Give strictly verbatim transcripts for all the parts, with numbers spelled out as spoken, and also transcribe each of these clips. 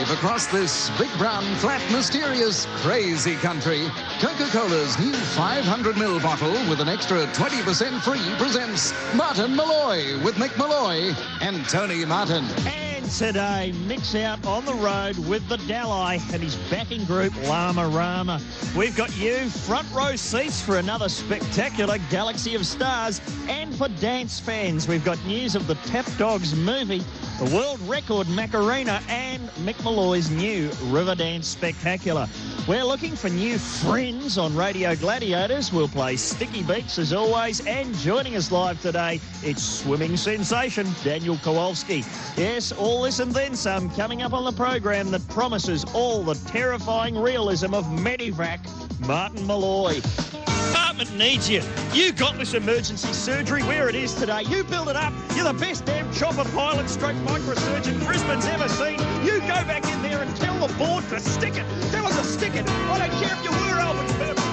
drive across this big, brown, flat, mysterious, crazy country, Coca-Cola's new five hundred milliliter bottle with an extra twenty percent free presents Martin Molloy with Mick Molloy and Tony Martin. And today, Mick's out on the road with the Dalai and his backing group, Llama Rama. We've got you front row seats for another spectacular Galaxy of Stars. And for dance fans, we've got news of the Tap Dogs movie, the world record Macarena, and Mick Molloy's new Riverdance Spectacular. We're looking for new friends on Radio Gladiators. We'll play Sticky Beats as always. And joining us live today, it's swimming sensation Daniel Kowalski. Yes, all this and then some coming up on the program that promises all the terrifying realism of Medivac, Martin Molloy. Department needs you. You got this emergency surgery where it is today. You build it up. You're the best damn chopper pilot stroke microsurgeon Brisbane's ever seen. You go back in there and tell the board to stick it. Tell them to stick it. I don't care if you were Albert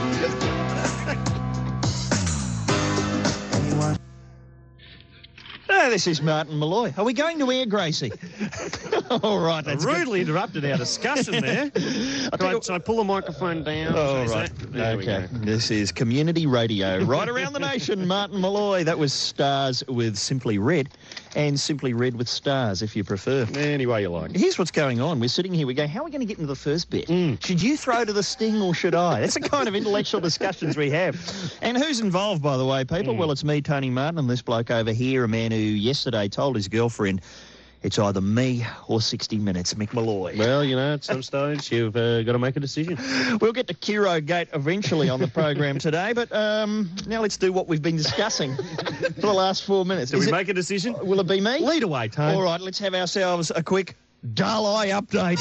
Anyone? Oh, this is Martin Molloy. Are we going to air, Gracie? All right. That's rudely good. interrupted our discussion there. Can I, so I pull the microphone down? Oh, right. Okay. This is community radio right around the nation. Martin Molloy. That was Stars with Simply Red and Simply Red with Stars, if you prefer. Any way you like. Here's what's going on. We're sitting here. We go, how are we going to get into the first bit? Mm. Should you throw to the sting or should I? That's the kind of intellectual discussions we have. And who's involved, by the way, people? Mm. Well, it's me, Tony Martin, and this bloke over here, a man who yesterday told his girlfriend it's either me or sixty minutes, Mick Molloy. Well, you know, at some stage you've uh, got to make a decision. We'll get to Kiro Gate eventually on the program today, but um, now let's do what we've been discussing for the last four minutes. Do Is we it, make a decision? Will it be me? Lead away, Tony. All right, let's have ourselves a quick Dalai update.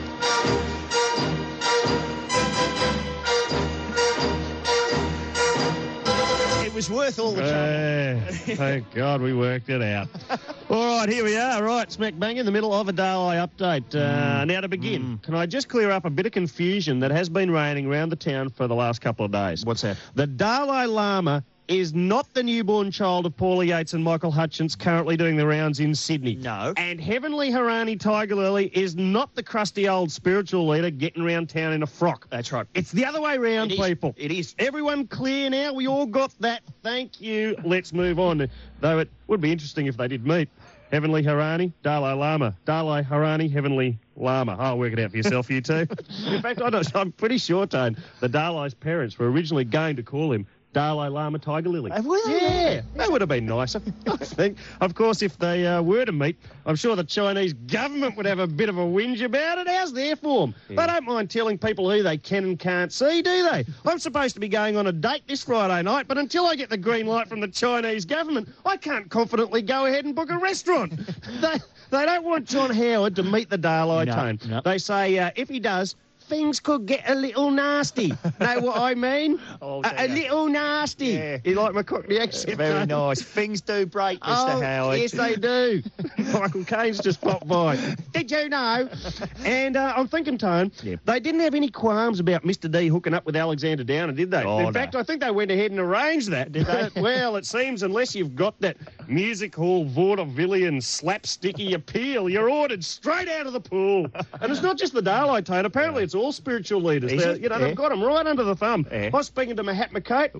It was worth all the trouble. Uh, thank God we worked it out. All right, here we are. Right, smack bang in the middle of a Dalai update. Uh, mm. Now to begin, mm. can I just clear up a bit of confusion that has been reigning around the town for the last couple of days? What's that? The Dalai Lama is not the newborn child of Paula Yates and Michael Hutchence currently doing the rounds in Sydney. No. And Heavenly Harani Tiger Lily is not the crusty old spiritual leader getting around town in a frock. That's right. It's the other way round, it is. people. It is. Everyone clear now? We all got that. Thank you. Let's move on. Though it would be interesting if they did meet. Heavenly Harani, Dalai Lama. Dalai Harani, Heavenly Lama. Oh, work it out for yourself, you two. In fact, I don't, I'm pretty sure, Tone, the Dalai's parents were originally going to call him Dalai Lama Tiger Lily. Uh, were they? Yeah, that would have been nicer, I think. Of course, if they uh, were to meet, I'm sure the Chinese government would have a bit of a whinge about it. How's their form? Yeah. They don't mind telling people who they can and can't see, do they? I'm supposed to be going on a date this Friday night, but until I get the green light from the Chinese government, I can't confidently go ahead and book a restaurant. they, they don't want John Howard to meet the Dalai no, Tone. No. They say uh, if he does, things could get a little nasty. Know what I mean? Oh, a, a little nasty. Yeah. You like my Cockney accent? Very nice. Things do break, Mister Oh, Howard. yes, they do. Michael Caine's just popped by. Did you know? And uh, I'm thinking, Tone, yep. they didn't have any qualms about Mister D hooking up with Alexander Downer, did they? Oh, In no. fact, I think they went ahead and arranged that, did they? Well, it seems unless you've got that music hall vaudevillian slapsticky appeal, you're ordered straight out of the pool. And it's not just the Dalai Tone. Apparently, it's all spiritual leaders. Is it? You know, Yeah. they've got them right under the thumb. Yeah. I was speaking to Mahatma Coate.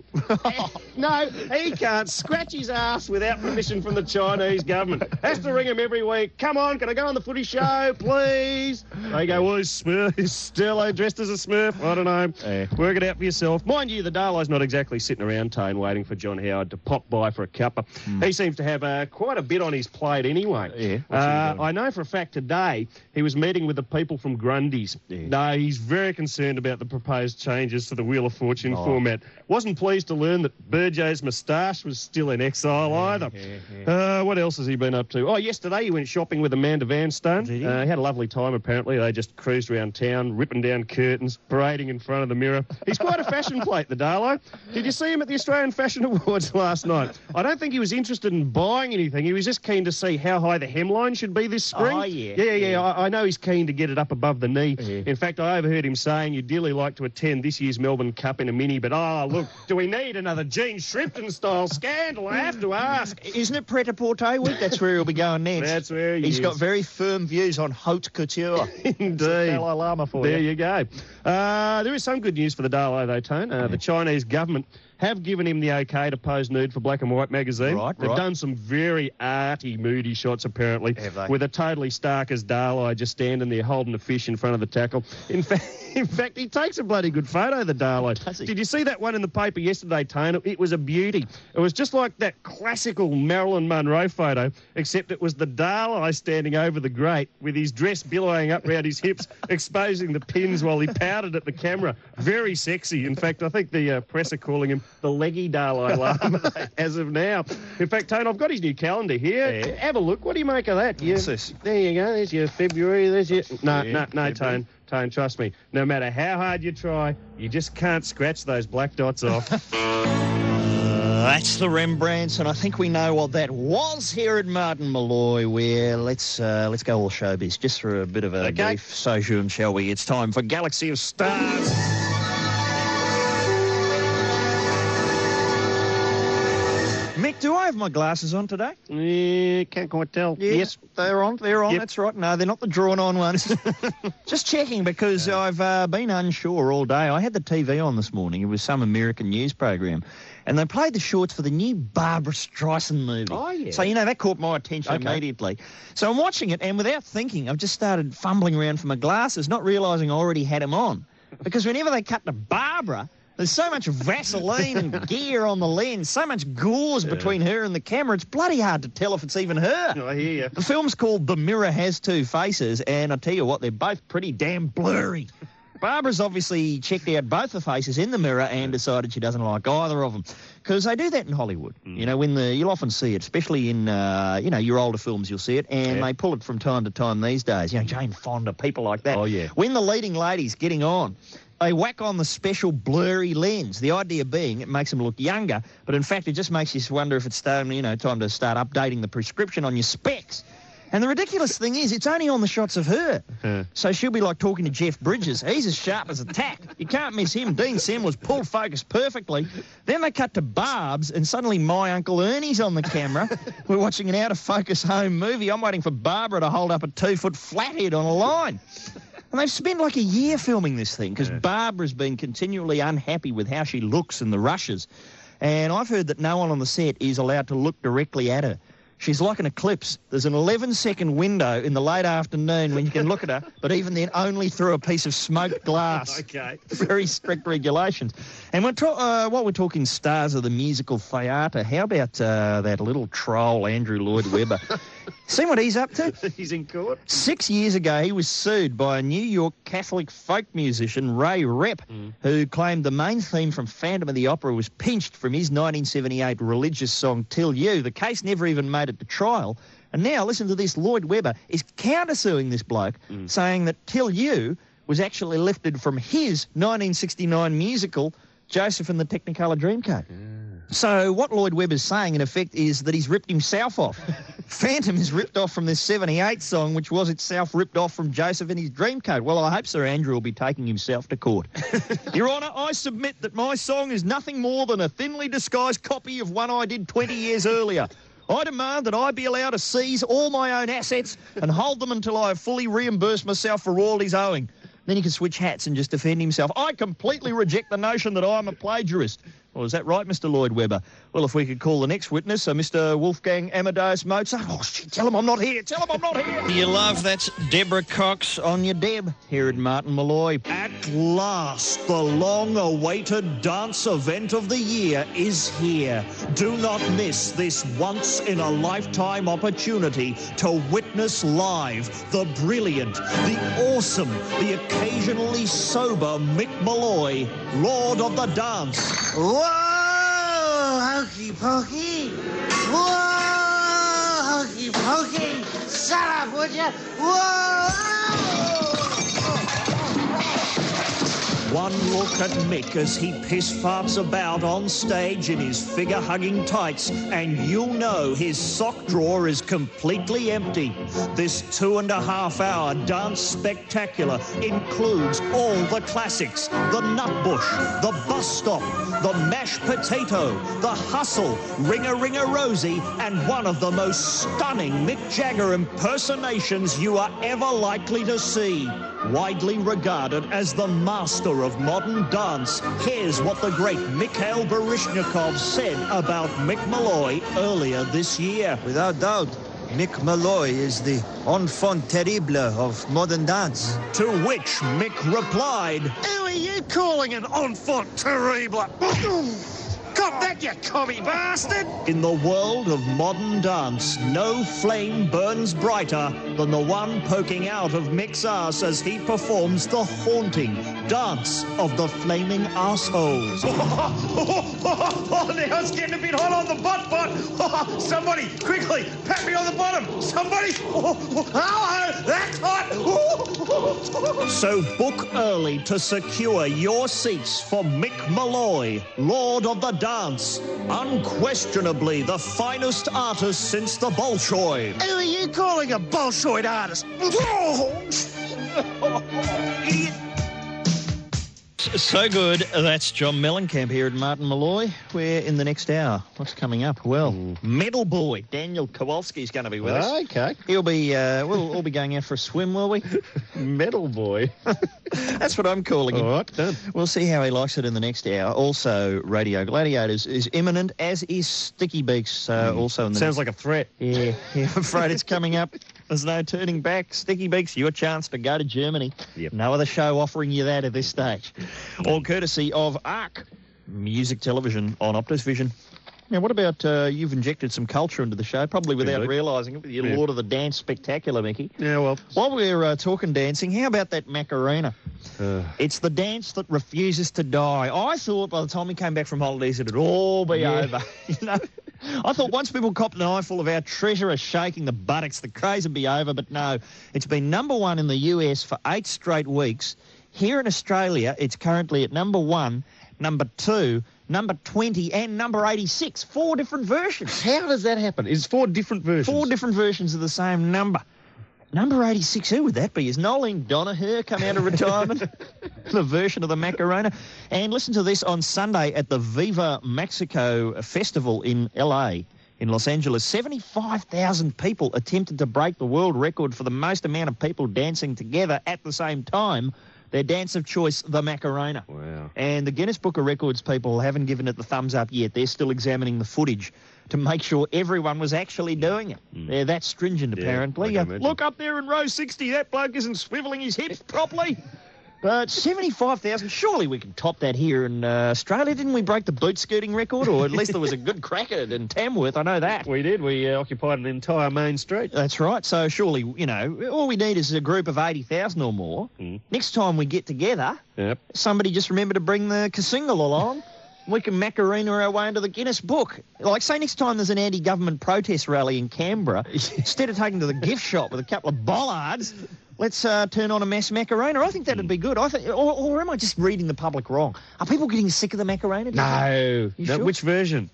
No, he can't scratch his ass without permission from the Chinese government. Has to ring him every week. Come on, can I go on the footy show, please? They go, well, he's, smurf, he's still dressed as a smurf. I don't know. Yeah. Work it out for yourself. Mind you, the Dalai's not exactly sitting around, Tone, waiting for John Howard to pop by for a cuppa. Mm. He seems to have uh, quite a bit on his plate anyway. Yeah, what's he uh, doing? I know for a fact today he was meeting with the people from Grundy's. Yeah. No, he's very concerned about the proposed changes to the Wheel of Fortune Oh. format. Wasn't pleased to learn that Burjo's moustache was still in exile Yeah, either. yeah, yeah. Uh, what else has he been up to? Oh, yesterday he went shopping with Amanda Vanstone. Did he? Uh, he had a lovely time, apparently. They just cruised around town, ripping down curtains, parading in front of the mirror. He's quite a fashion plate, the Dalai. Did you see him at the Australian Fashion Awards last night? I don't think he was interested in buying anything. He was just keen to see how high the hemline should be this spring. Oh, yeah. Yeah, yeah, Yeah. I, I know he's keen to get it up above the knee. Yeah. In fact, I overheard him saying you'd dearly like to attend this year's Melbourne Cup in a Mini, but, oh, look, do we need another Gene Shrimpton-style scandal? I have to ask. Isn't it Pret-a-Porter week? That's where he'll be going next. That's where he He's is. got very firm views on haute couture. Indeed. Dalai Lama for there you. you go. Uh, there is some good news for the Dalai, though, Tone. Uh, the Chinese government have given him the okay to pose nude for Black and White magazine. Right, They've right. done some very arty, moody shots, apparently, Have they? with a totally stark as Dalai just standing there holding a fish in front of the tackle. In fact, in fact, he takes a bloody good photo, the Dalai. Does he? Did you see that one in the paper yesterday, Tone? It was a beauty. It was just like that classical Marilyn Monroe photo, except it was the Dalai standing over the grate with his dress billowing up round his hips, exposing the pins while he pouted at the camera. Very sexy. In fact, I think the uh, press are calling him the leggy Dalai Lama as of now. In fact, Tone, I've got his new calendar here. Yeah. Have a look. What do you make of that? You, What's this? There you go. There's your February. There's your... No, Yeah, no, no, February. Tone. Tone, trust me. No matter how hard you try, you just can't scratch those black dots off. Uh, that's the Rembrandts, and I think we know what that was here at Martin Malloy, where let's uh, let's go all showbiz, just for a bit of a Okay. brief sojourn, shall we? It's time for Galaxy of Stars. Mick, do I have my glasses on today? Yeah, can't quite tell. Yes. they're on. They're on. Yep. That's right. No, they're not the drawn-on ones. Just checking because I've uh, been unsure all day. I had the T V on this morning. It was some American news program, and they played the shorts for the new Barbra Streisand movie. Oh, yeah. So, you know, that caught my attention Okay. immediately. So I'm watching it, and without thinking, I've just started fumbling around for my glasses, not realising I already had them on. Because whenever they cut to Barbara, there's so much Vaseline and gear on the lens, so much gauze between her and the camera, it's bloody hard to tell if it's even her. I hear you. The film's called The Mirror Has Two Faces, and I tell you what, they're both pretty damn blurry. Barbara's obviously checked out both the faces in the mirror and decided she doesn't like either of them. Because they do that in Hollywood. Mm. You know, when the you'll often see it, especially in, uh, you know, your older films, you'll see it, and Yeah. they pull it from time to time these days. You know, Jane Fonda, people like that. Oh, yeah. When the leading lady's getting on, they whack on the special blurry lens. The idea being it makes them look younger, but in fact it just makes you wonder if it's time, you know, time to start updating the prescription on your specs. And the ridiculous thing is, it's only on the shots of her. Huh. So she'll be like talking to Jeff Bridges. He's as sharp as a tack. You can't miss him. Dean Semler's pulled focus perfectly. Then they cut to Barb's, and suddenly my Uncle Ernie's on the camera. We're watching an out-of-focus home movie. I'm waiting for Barbara to hold up a two-foot flathead on a line. And they've spent like a year filming this thing because Yeah. Barbara's been continually unhappy with how she looks in the rushes. And I've heard that no one on the set is allowed to look directly at her. She's like an eclipse. There's an eleven-second window in the late afternoon when you can look at her, but even then only through a piece of smoked glass. Okay. Very strict regulations. And we're ta- uh, while we're talking stars of the musical theatre, how about uh, that little troll, Andrew Lloyd Webber? See what he's up to? He's in court. Six years ago, he was sued by a New York Catholic folk musician, Ray Rep, who claimed the main theme from Phantom of the Opera was pinched from his nineteen seventy-eight religious song, Till You. The case never even made it to trial. And now, listen to this, Lloyd Webber is countersuing this bloke, saying that Till You was actually lifted from his nineteen sixty-nine musical, Joseph and the Technicolor Dreamcoat. So what Lloyd Webber's saying, in effect, is that he's ripped himself off. Phantom is ripped off from this seventy-eight song, which was itself ripped off from Joseph and his Dreamcoat. Well, I hope Sir Andrew will be taking himself to court. Your Honour, I submit that my song is nothing more than a thinly disguised copy of one I did twenty years earlier. I demand that I be allowed to seize all my own assets and hold them until I have fully reimbursed myself for royalties owing. Then he can switch hats and just defend himself. I completely reject the notion that I'm a plagiarist. Well, is that right, Mister Lloyd Webber? Well, if we could call the next witness, uh, Mister Wolfgang Amadeus Mozart. Oh, shit, tell him I'm not here. Tell him I'm not here. You love, that's Deborah Cox on your Deb here at Martin Malloy. At last, the long-awaited dance event of the year is here. Do not miss this once-in-a-lifetime opportunity to witness live the brilliant, the awesome, the occasionally sober Mick Malloy, Lord of the Dance. Whoa, hokey pokey. Whoa, hokey pokey. Shut up, would you? Whoa. One look at Mick as he piss-farts about on stage in his figure-hugging tights, and you'll know his sock drawer is completely empty. This two-and-a-half-hour dance spectacular includes all the classics: the Nutbush, the Bus Stop, the Mashed Potato, the Hustle, Ring-a-Ring-a Rosie, and one of the most stunning Mick Jagger impersonations you are ever likely to see. Widely regarded as the master of modern dance, here's what the great Mikhail Baryshnikov said about Mick Malloy earlier this year. Without doubt, Mick Malloy is the enfant terrible of modern dance. To which Mick replied, Who are you calling an enfant terrible? Cop that, you commie bastard! in the world of modern dance, no flame burns brighter than the one poking out of Mick's ass as he performs the haunting Dance of the Flaming Arseholes. Oh, now it's getting a bit hot on the butt, butt. Oh, somebody, quickly, pat me on the bottom. Somebody. Oh, oh, hello, that's hot. Oh. So book early to secure your seats for Mick Malloy, Lord of the Dance, unquestionably the finest artist since the Bolshoi. Who are you calling a Bolshoi artist? Idiot. So good. That's John Mellencamp here at Martin Malloy. We're in the next hour. What's coming up? Well, mm. Medal Boy Daniel Kowalski's going to be with us. Okay. He'll be. Uh, we'll all be going out for a swim, will we? Medal Boy. That's what I'm calling him. All right, done. We'll see how he likes it in the next hour. Also, Radio Gladiators is imminent, as is Sticky Beaks. Uh, mm. Also, in the sounds next... like a threat. Yeah, yeah. I'm afraid it's coming up. There's no turning back. Sticky Beaks, your chance to go to Germany. Yep. No other show offering you that at this stage. All courtesy of ARC Music Television on Optus Vision. Now, what about uh, you've injected some culture into the show, probably without realising it, with your yeah. Lord of the Dance spectacular, Mickey. Yeah, well. While we're uh, talking dancing, how about that Macarena? Uh, it's the dance that refuses to die. I thought by the time we came back from holidays it'd all be yeah. over. You know, I thought once people copped an eyeful of our treasure of shaking the buttocks, the craze would be over. But no, it's been number one in the U S for eight straight weeks. Here in Australia, it's currently at number one, number two, number twenty, and number eighty-six. Four different versions. How does that happen? It's four different versions. Four different versions of the same number. Number eighty-six, who would that be? Is Nolene Donaher come out of retirement? The version of the Macarena. And listen to this on Sunday at the Viva Mexico Festival in L A, in Los Angeles. seventy-five thousand people attempted to break the world record for the most amount of people dancing together at the same time. Their dance of choice, the Macarena. Wow. And the Guinness Book of Records people haven't given it the thumbs up yet. They're still examining the footage to make sure everyone was actually doing it. Mm. They're that stringent, yeah, apparently. Uh, look up there in row sixty. That bloke isn't swivelling his hips properly. But seventy-five thousand, surely we can top that here in uh, Australia. Didn't we break the boot scooting record? Or at least there was a good crack at it in Tamworth. I know that. We did. We uh, occupied an entire main street. That's right. So surely, you know, all we need is a group of eighty thousand or more. Mm. Next time we get together, yep. somebody just remember to bring the Kasingal along. We can Macarena our way into the Guinness Book. Like, say next time there's an anti-government protest rally in Canberra, instead of taking to the gift shop with a couple of bollards, let's uh, turn on a mass Macarena. I think that'd be good. I think, or, or am I just reading the public wrong? Are people getting sick of the Macarena? No. You no sure? Which version?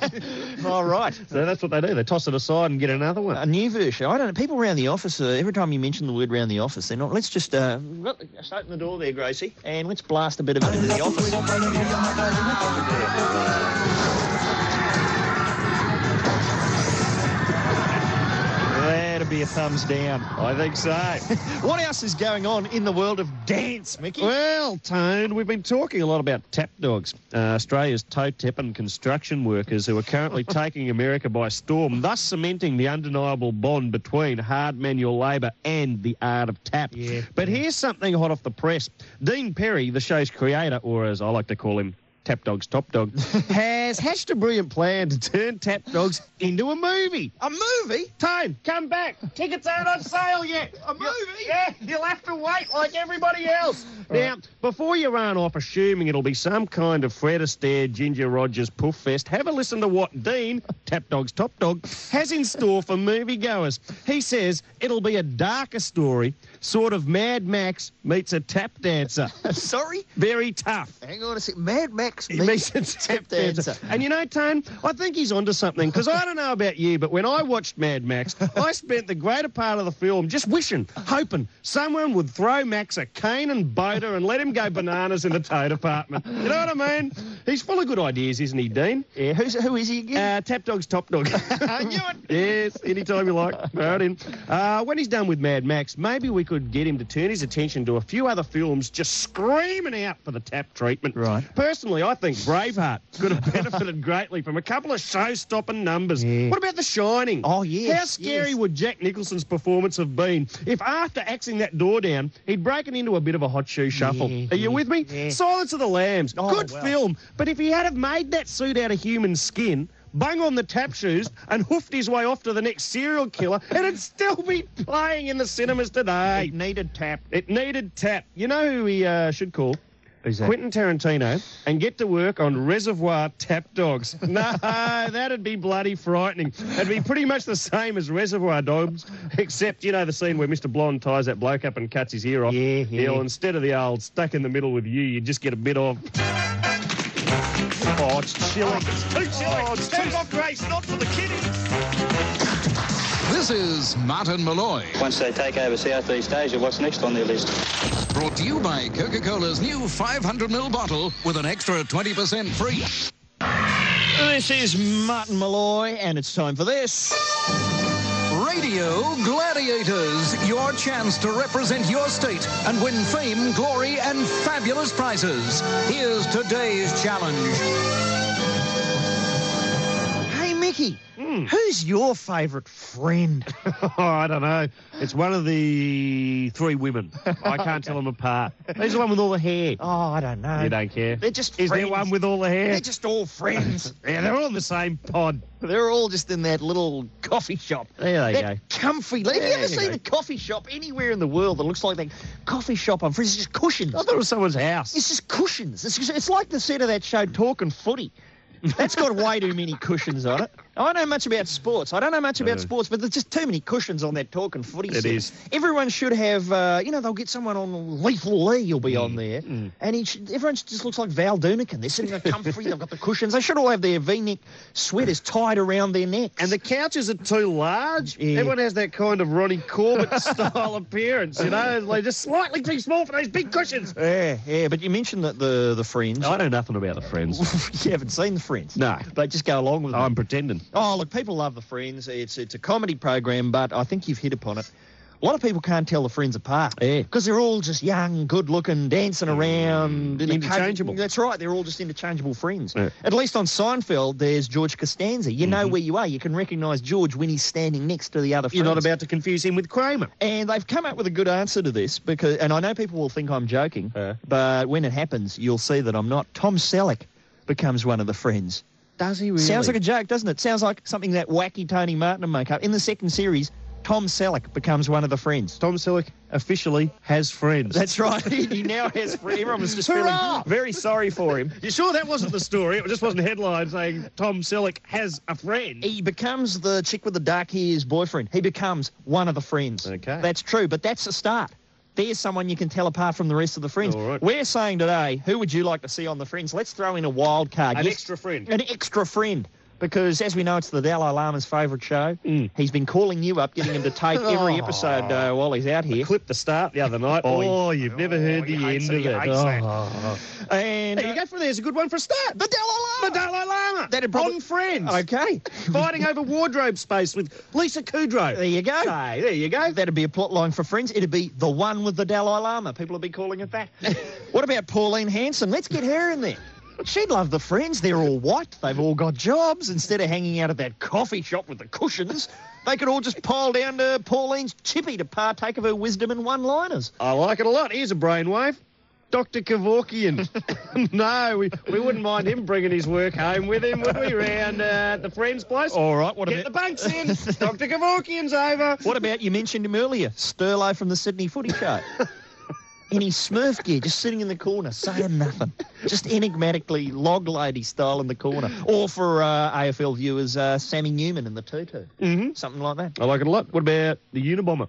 All right. So that's what they do. They toss it aside and get another one. A new version. I don't know. People around the office, uh, every time you mention the word around the office, they're not. Let's just, uh, just open the door there, Gracie, and let's blast a bit of it into the office. That'd be a thumbs down. I think so. What else is going on in the world of dance, Mickey? Well, Tone, we've been talking a lot about tap dogs, uh, Australia's toe-tapping construction workers who are currently taking America by storm, thus cementing the undeniable bond between hard manual labour and the art of tap. Yeah. But here's something hot off the press. Dean Perry, the show's creator, or as I like to call him, Tap Dogs Top Dog, has hatched a brilliant plan to turn Tap Dogs into a movie. A movie? Tone, come back. Tickets aren't on sale yet. A movie? Yeah, you'll have to wait like everybody else. Now, before you run off assuming it'll be some kind of Fred Astaire, Ginger Rogers poof fest, have a listen to what Dean, Tap Dog's Top Dog, has in store for moviegoers. He says it'll be a darker story, sort of Mad Max meets a tap dancer. Sorry? Very tough. Hang on a sec. Mad Max He meets meets a tap tap dancer. dancer. And you know, Tone, I think he's onto something, because I don't know about you, but when I watched Mad Max, I spent the greater part of the film just wishing, hoping someone would throw Max a cane and boater and let him go bananas in the tow department. You know what I mean? He's full of good ideas, isn't he, Dean? Yeah, who's, who is he again? Uh, Tap Dog's Top Dog. I knew it. Yes, anytime you like. Throw it in. Uh, when he's done with Mad Max, maybe we could get him to turn his attention to a few other films just screaming out for the tap treatment. Right. Personally, I think Braveheart could have benefited greatly from a couple of show-stopping numbers. Yeah. What about The Shining? Oh, yes, How scary yes. would Jack Nicholson's performance have been if after axing that door down, he'd broken into a bit of a hot shoe shuffle? Yeah, Are you yeah, with me? yeah. Silence of the Lambs. Oh, Good well. film. But if he had have made that suit out of human skin, bung on the tap shoes and hoofed his way off to the next serial killer, it'd still be playing in the cinemas today. It needed tap. It needed tap. You know who he uh, should call? Who's that? Quentin Tarantino, and get to work on Reservoir Tap Dogs. No, that'd be bloody frightening. It'd be pretty much the same as Reservoir Dogs, except, you know, the scene where Mister Blonde ties that bloke up and cuts his ear off. Yeah, yeah. Well, instead of the old stuck in the middle with you, you just get a bit of... Oh, it's chilly. It's too chilly. Oh, it's too hot, Grace. Not for the kiddies. This is Martin Malloy, Once they take over Southeast Asia, what's next on their list? brought to you by Coca-Cola's new five hundred milliliter bottle with an extra twenty percent free. This is Martin Malloy, and it's time for this. Radio Gladiators, your chance to represent your state and win fame, glory, and fabulous prizes. Here's today's challenge. Hey, Mickey, who's your favourite friend? Oh, I don't know. It's one of the three women. I can't tell them apart. Who's the one with all the hair? Oh, I don't know. You don't care? They're just Is friends. there one with all the hair? They're just all friends. Yeah, they're all in the same pod. They're all just in that little coffee shop. There they that go. comfy. Have There you ever you seen go. a coffee shop anywhere in the world that looks like that coffee shop on Friends? It's just cushions. I thought it was someone's house. It's just cushions. It's, just, it's like the set of that show Talking Footy. That's got way too many cushions on it. I don't know much about sports. I don't know much about Uh, sports, but there's just too many cushions on that Talking Footy It set. is. Everyone should have, uh, you know, they'll get someone on Lethal Lee will be Mm, on there. And he should, everyone just looks like Val Dunican. They're sitting there comfy. They've got the cushions. They should all have their V-neck sweaters tied around their necks. And the couches are too large. Yeah. Everyone has that kind of Ronnie Corbett style appearance, you know, like just slightly too small for those big cushions. Yeah, yeah, but you mentioned that the, the Friends. I know nothing about the Friends. You haven't seen the Friends. No. They just go along with them. I'm pretending. Oh, look, people love the Friends. It's it's a comedy program, but I think you've hit upon it. A lot of people can't tell the Friends apart. Yeah. Because they're all just young, good-looking, dancing around. in a Interchangeable. co- That's right. They're all just interchangeable friends. Yeah. At least on Seinfeld, there's George Costanza. You know Mm-hmm. where you are. You can recognise George when he's standing next to the other friends. You're not about to confuse him with Kramer. And they've come up with a good answer to this, because, and I know people will think I'm joking, Yeah. but when it happens, you'll see that I'm not. Tom Selleck becomes one of the Friends. Does he really? Sounds like a joke, doesn't it? Sounds like something that wacky Tony Martin would make up. In the second series, Tom Selleck becomes one of the friends. Tom Selleck officially has friends. That's right. He now has friends. Everyone was just feeling Hurrah! very sorry for him. You sure that wasn't the story? It just wasn't a headline saying Tom Selleck has a friend. He becomes the chick with the dark hair's boyfriend. He becomes one of the friends. Okay. That's true, but that's the start. There's someone you can tell apart from the rest of the friends. All right. We're saying today, who would you like to see on the friends? Let's throw in a wild card. An Yes, extra friend. An extra friend. Because, as we know, it's the Dalai Lama's favourite show. Mm. He's been calling you up, getting him to tape every episode uh, while he's out here. Clip the start the other night. Oh, Oh, he- you've never heard the he hates end it, of he it. hates that. Oh. And There you go for there's a good one for a start. the Dalai The Lama. Dalai Lama. That'd probably- On Friends. Okay. Fighting over wardrobe space with Lisa Kudrow. There you go. Hey, there you go. That'd be a plot line for Friends. It'd be the one with the Dalai Lama. People would be calling it that. What about Pauline Hanson? Let's get her in there. She'd love the Friends. They're all white. They've all got jobs. Instead of hanging out at that coffee shop with the cushions, they could all just pile down to Pauline's chippy to partake of her wisdom and one-liners. I like it a lot. Here's a brainwave. Doctor Kevorkian. No, we, we wouldn't mind him bringing his work home with him, would we, round uh, the Friends place? All right, what Get about... the bunks in. Doctor Kevorkian's over. What about, you mentioned him earlier, Sterlo from the Sydney Footy Show. In his Smurf gear, just sitting in the corner, saying nothing. Just enigmatically log lady style in the corner. Or for uh, A F L viewers, uh, Sammy Newman in the tutu. Mm-hmm. Something like that. I like it a lot. What about the Unabomber?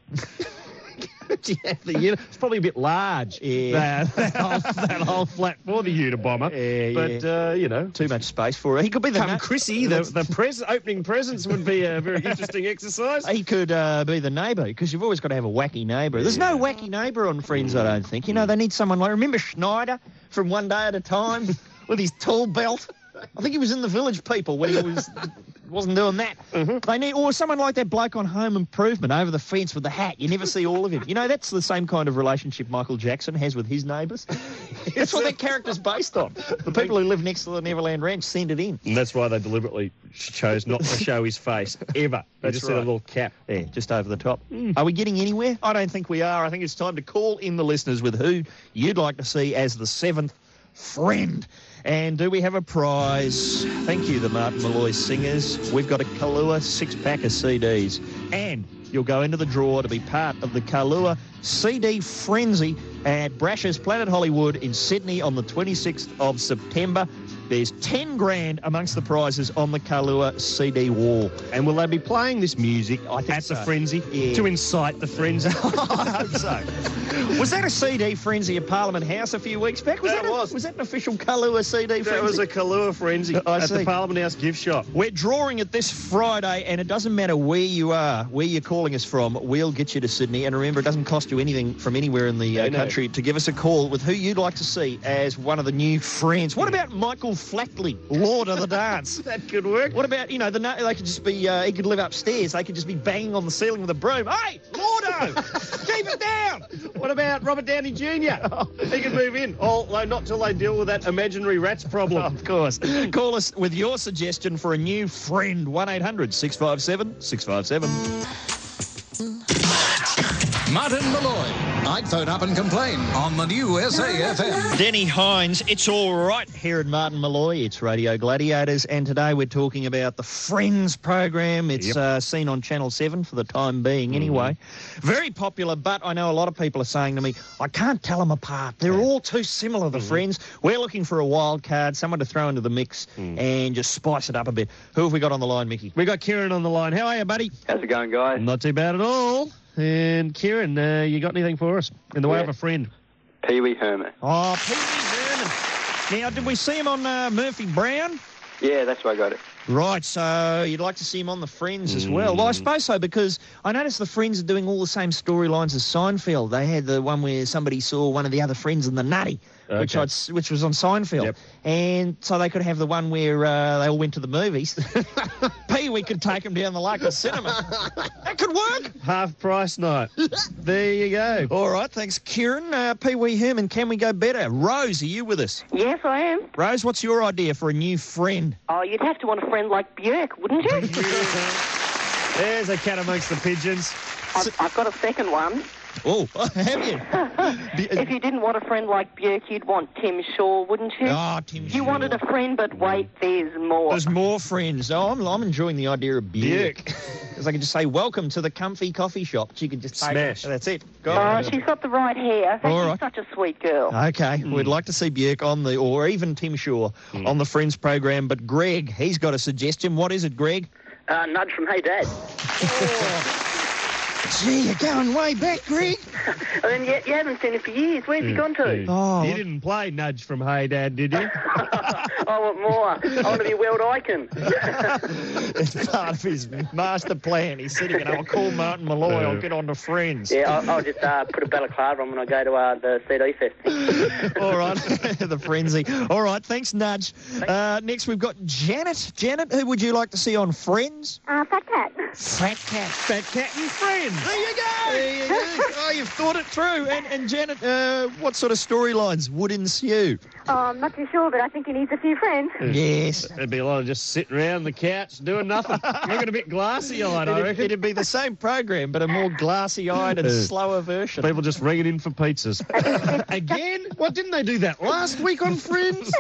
Yeah, the uni- it's probably a bit large. Yeah. That, that, whole, that whole flat for the Unabomber. Yeah, but, yeah. uh, you know. Too much space for it. He could be the... Come na- Chrissy, the, the pres- opening presents would be a very interesting exercise. He could uh, be the neighbour, because you've always got to have a wacky neighbour. There's no wacky neighbour on Friends, I don't think. You know, they need someone like... Remember Schneider from One Day at a Time with his tall belt? I think he was in the Village People when he was... wasn't doing that. Mm-hmm. They need, or someone like that bloke on Home Improvement over the fence with the hat. You never see all of him. You know, that's the same kind of relationship Michael Jackson has with his neighbours. That's what that character's based on. The people who live next to the Neverland Ranch send it in. And that's why they deliberately chose not to show his face, ever. They That's just said a right. little cap. Yeah, just over the top. Mm. Are we getting anywhere? I don't think we are. I think it's time to call in the listeners with who you'd like to see as the seventh friend. And do we have a prize? Thank you, the Martin Malloy Singers. We've got a Kahlua six-pack of C Ds. And you'll go into the draw to be part of the Kahlua C D Frenzy at Brasher's Planet Hollywood in Sydney on the twenty-sixth of September. There's ten grand amongst the prizes on the Kahlua C D wall. And will they be playing this music I think at so. the frenzy Yeah. to incite the frenzy? I hope so. Was that a C D frenzy at Parliament House a few weeks back? Was That that, a, was. was that an official Kahlua C D frenzy? That was a Kahlua frenzy I at see. the Parliament House gift shop. We're drawing it this Friday, and it doesn't matter where you are, where you're calling us from, we'll get you to Sydney. And remember, it doesn't cost you anything from anywhere in the uh, No, no. country to give us a call with who you'd like to see as one of the new friends. What about Michael Flatley, Lord of the Dance? That could work. What about, you know, the na- they could just be, uh, he could live upstairs. They could just be banging on the ceiling with a broom. Hey, Lordo, keep it down. What about Robert Downey Junior? He can move in. Although not till they deal with that imaginary rats problem. Of course. Call us with your suggestion for a new friend. one eight hundred six five seven six five seven. Martin Malloy. I'd phone up and complain on the new S A F M. Denny Hines, it's all right here at Martin Malloy. It's Radio Gladiators, and today we're talking about the Friends program. It's Yep. uh, seen on Channel seven for the time being anyway. Very popular, but I know a lot of people are saying to me, I can't tell them apart. They're all too similar, the Friends. We're looking for a wild card, someone to throw into the mix and just spice it up a bit. Who have we got on the line, Mickey? We got Kieran on the line. How are you, buddy? How's it going, guys? Not too bad at all. And Kieran, uh, you got anything for us in the way Yeah. of a friend? Pee Wee Herman. Oh, Pee Wee Herman. Now, did we see him on uh, Murphy Brown? Yeah, that's where I got it. Right, so you'd like to see him on the Friends as well. Well, I suppose so, because I noticed the Friends are doing all the same storylines as Seinfeld. They had the one where somebody saw one of the other friends in the nutty, which Okay. I'd, which was on Seinfeld. Yep. And so they could have the one where uh, they all went to the movies. Pee Wee could take them down the local cinema. That could work. Half price night. There you go. All right, thanks, Kieran. Uh, Pee Wee Herman, can we go better? Rose, are you with us? Yes, I am. Rose, what's your idea for a new friend? Oh, you'd have to want a friend like Björk, wouldn't you? There's a cat amongst the pigeons. I've, I've got a second one. Oh, have you? If you didn't want a friend like Björk, you'd want Tim Shaw, wouldn't you? Oh, Tim You Shaw. wanted a friend, but wait, there's more. There's more friends. Oh, I'm, I'm enjoying the idea of Björk. Because I can just say, welcome to the comfy coffee shop. She could just take Smash. it. That's it. Go Oh, on. she's got the right hair. All She's right. such a sweet girl. Okay, we'd like to see Björk on the, or even Tim Shaw on the Friends program. But Greg, he's got a suggestion. What is it, Greg? Uh, nudge from Hey Dad. Gee, you're going way back, Greg. And you, you haven't seen it for years. Where's he gone to? Oh, You didn't play Nudge from Hey Dad, did you? I want more. I want to be a world icon. it's part of his master plan. He's sitting and I'll call Martin Malloy. I'll get on to Friends. Yeah, I'll, I'll just uh, put a balaclava on when I go to uh, the C D Fest. All right, the frenzy. All right, thanks, Nudge. Uh, next, we've got Janet. Janet, who would you like to see on Friends? Uh, Fat Cat. Fat Cat. Fat Cat and Friends. There you go. There you go. Oh, you've thought it through. And, and Janet, uh, what sort of storylines would ensue? Oh, I'm not too sure, but I think he needs a few friend. Yes. There'd be a lot of just sitting around the couch doing nothing. Looking a bit glassy-eyed, I It'd, reckon. it'd be the same program, but a more glassy-eyed and slower version. People just ringing in for pizzas. Again? What, didn't they do that last week on Friends?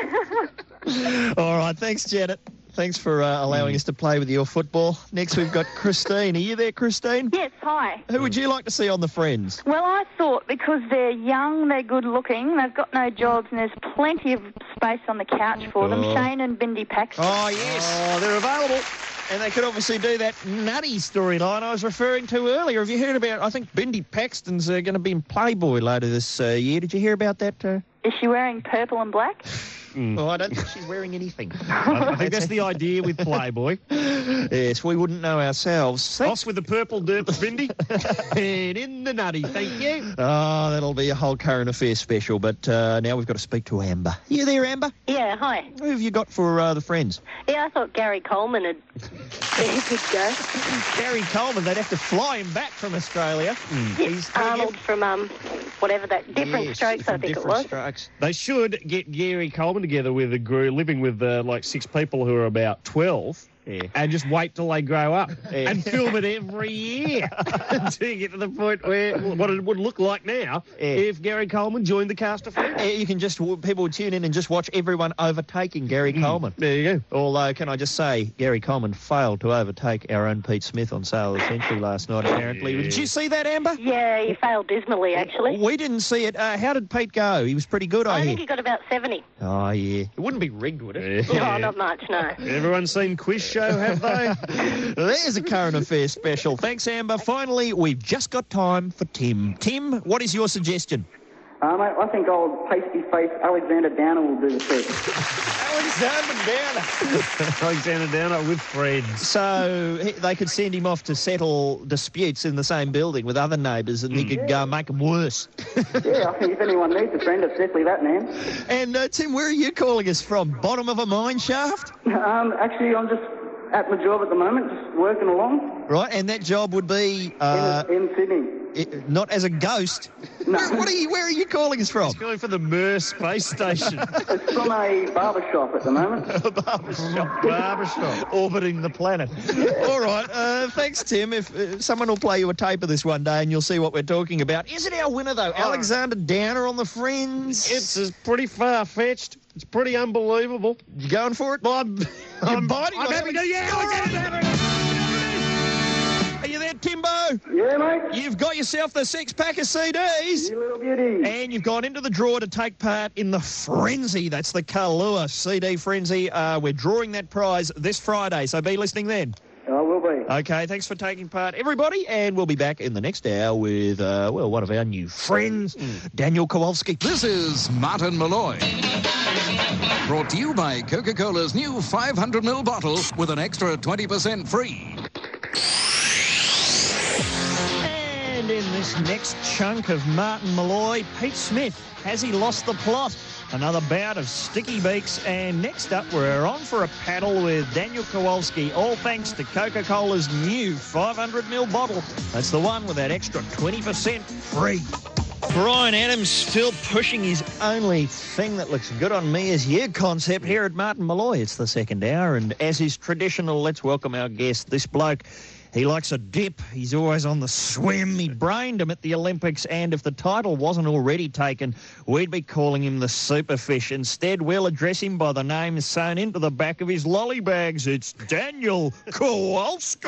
All right, thanks, Janet. Thanks for uh, allowing us to play with your football. Next, we've got Christine. Are you there, Christine? Yes, hi. Who would you like to see on the Friends? Well, I thought because they're young, they're good looking, they've got no jobs, and there's plenty of space on the couch for them. Oh. Shane and Bindi Paxton. Oh, yes. Oh, they're available. And they could obviously do that nutty storyline I was referring to earlier. Have you heard about, I think Bindi Paxton's uh, going to be in Playboy later this uh, year. Did you hear about that? Uh... Is she wearing purple and black? Mm. Oh, I don't think she's wearing anything. I think that's the idea with Playboy. Yes, we wouldn't know ourselves. Off with the purple dirt, Bindi. And in the nutty, thank you. Oh, that'll be a whole current affairs special. But uh, now we've got to speak to Amber. You there, Amber? Yeah, hi. Who have you got for uh, the Friends? Yeah, I thought Gary Coleman had he could go. Gary Coleman, they'd have to fly him back from Australia. Mm. Yes, Arnold from um, whatever that, Different yes, Strokes, I think different it was. Strokes. They should get Gary Coleman together with a group living with uh, like six people who are about twelve. Yeah. And just wait till they grow up yeah. and film it every year until you get to the point where what it would look like now yeah. if Gary Coleman joined the cast of Friends. Yeah, you can just people would tune in and just watch everyone overtaking Gary mm. Coleman. There you go. Although, can I just say, Gary Coleman failed to overtake our own Pete Smith on Sale of the Century last night. Apparently, yeah. Did you see that, Amber? Yeah, he failed dismally. Actually, we didn't see it. Uh, how did Pete go? He was pretty good. I, I hear. think he got about seventy. Oh yeah, it wouldn't be rigged, would it? Yeah. No, not much. No. Everyone's seen Quiz Show, have they? There's a current affairs special. Thanks, Amber. Finally, we've just got time for Tim. Tim, what is your suggestion? Uh, mate, I think old pasty-face Alexander Downer will do the trick. Alexander Downer. Alexander Downer with Friends. So he, they could send him off to settle disputes in the same building with other neighbours and mm. he could yeah. uh, make them worse. Yeah, I think if anyone needs a friend, it's definitely that man. And, uh, Tim, where are you calling us from? Bottom of a mine shaft? Um, actually, I'm just at my job at the moment, just working along. Right, and that job would be... Uh, in, in Sydney. It, not as a ghost. No. Where, what are you, where are you calling us from? He's calling for the Mir space station. It's from a barber shop at the moment. A barber shop. Barber shop. Orbiting the planet. All right, uh, thanks, Tim. If uh, someone will play you a tape of this one day and you'll see what we're talking about. Is it our winner, though? Oh. Alexander Downer on the Friends? It's uh, pretty far-fetched. It's pretty unbelievable. You going for it? I'm, I'm, biting I'm happy to, yeah, Alexander Downer. Are you there, Timbo? Yeah, mate. You've got yourself the six-pack of C Ds. You little beauty. And you've gone into the draw to take part in the Frenzy. That's the Kahlua C D Frenzy. Uh, we're drawing that prize this Friday, so be listening then. I will be. Okay, thanks for taking part, everybody, and we'll be back in the next hour with, uh, well, one of our new friends, mm. Daniel Kowalski. This is Martin Malloy. Brought to you by Coca-Cola's new five hundred milliliter bottle with an extra twenty percent free. And in this next chunk of Martin Malloy, Pete Smith, has he lost the plot? Another bout of sticky beaks, and next up we're on for a paddle with Daniel Kowalski, all thanks to Coca-Cola's new five hundred milliliter bottle. That's the one with that extra twenty percent free. Brian Adams still pushing his only thing that looks good on me is you concept here at Martin Malloy. It's the second hour, and as is traditional, let's welcome our guest, this bloke. He likes a dip. He's always on the swim. He brained him at the Olympics, and if the title wasn't already taken, we'd be calling him the Superfish. Instead, we'll address him by the name sewn into the back of his lolly bags. It's Daniel Kowalski.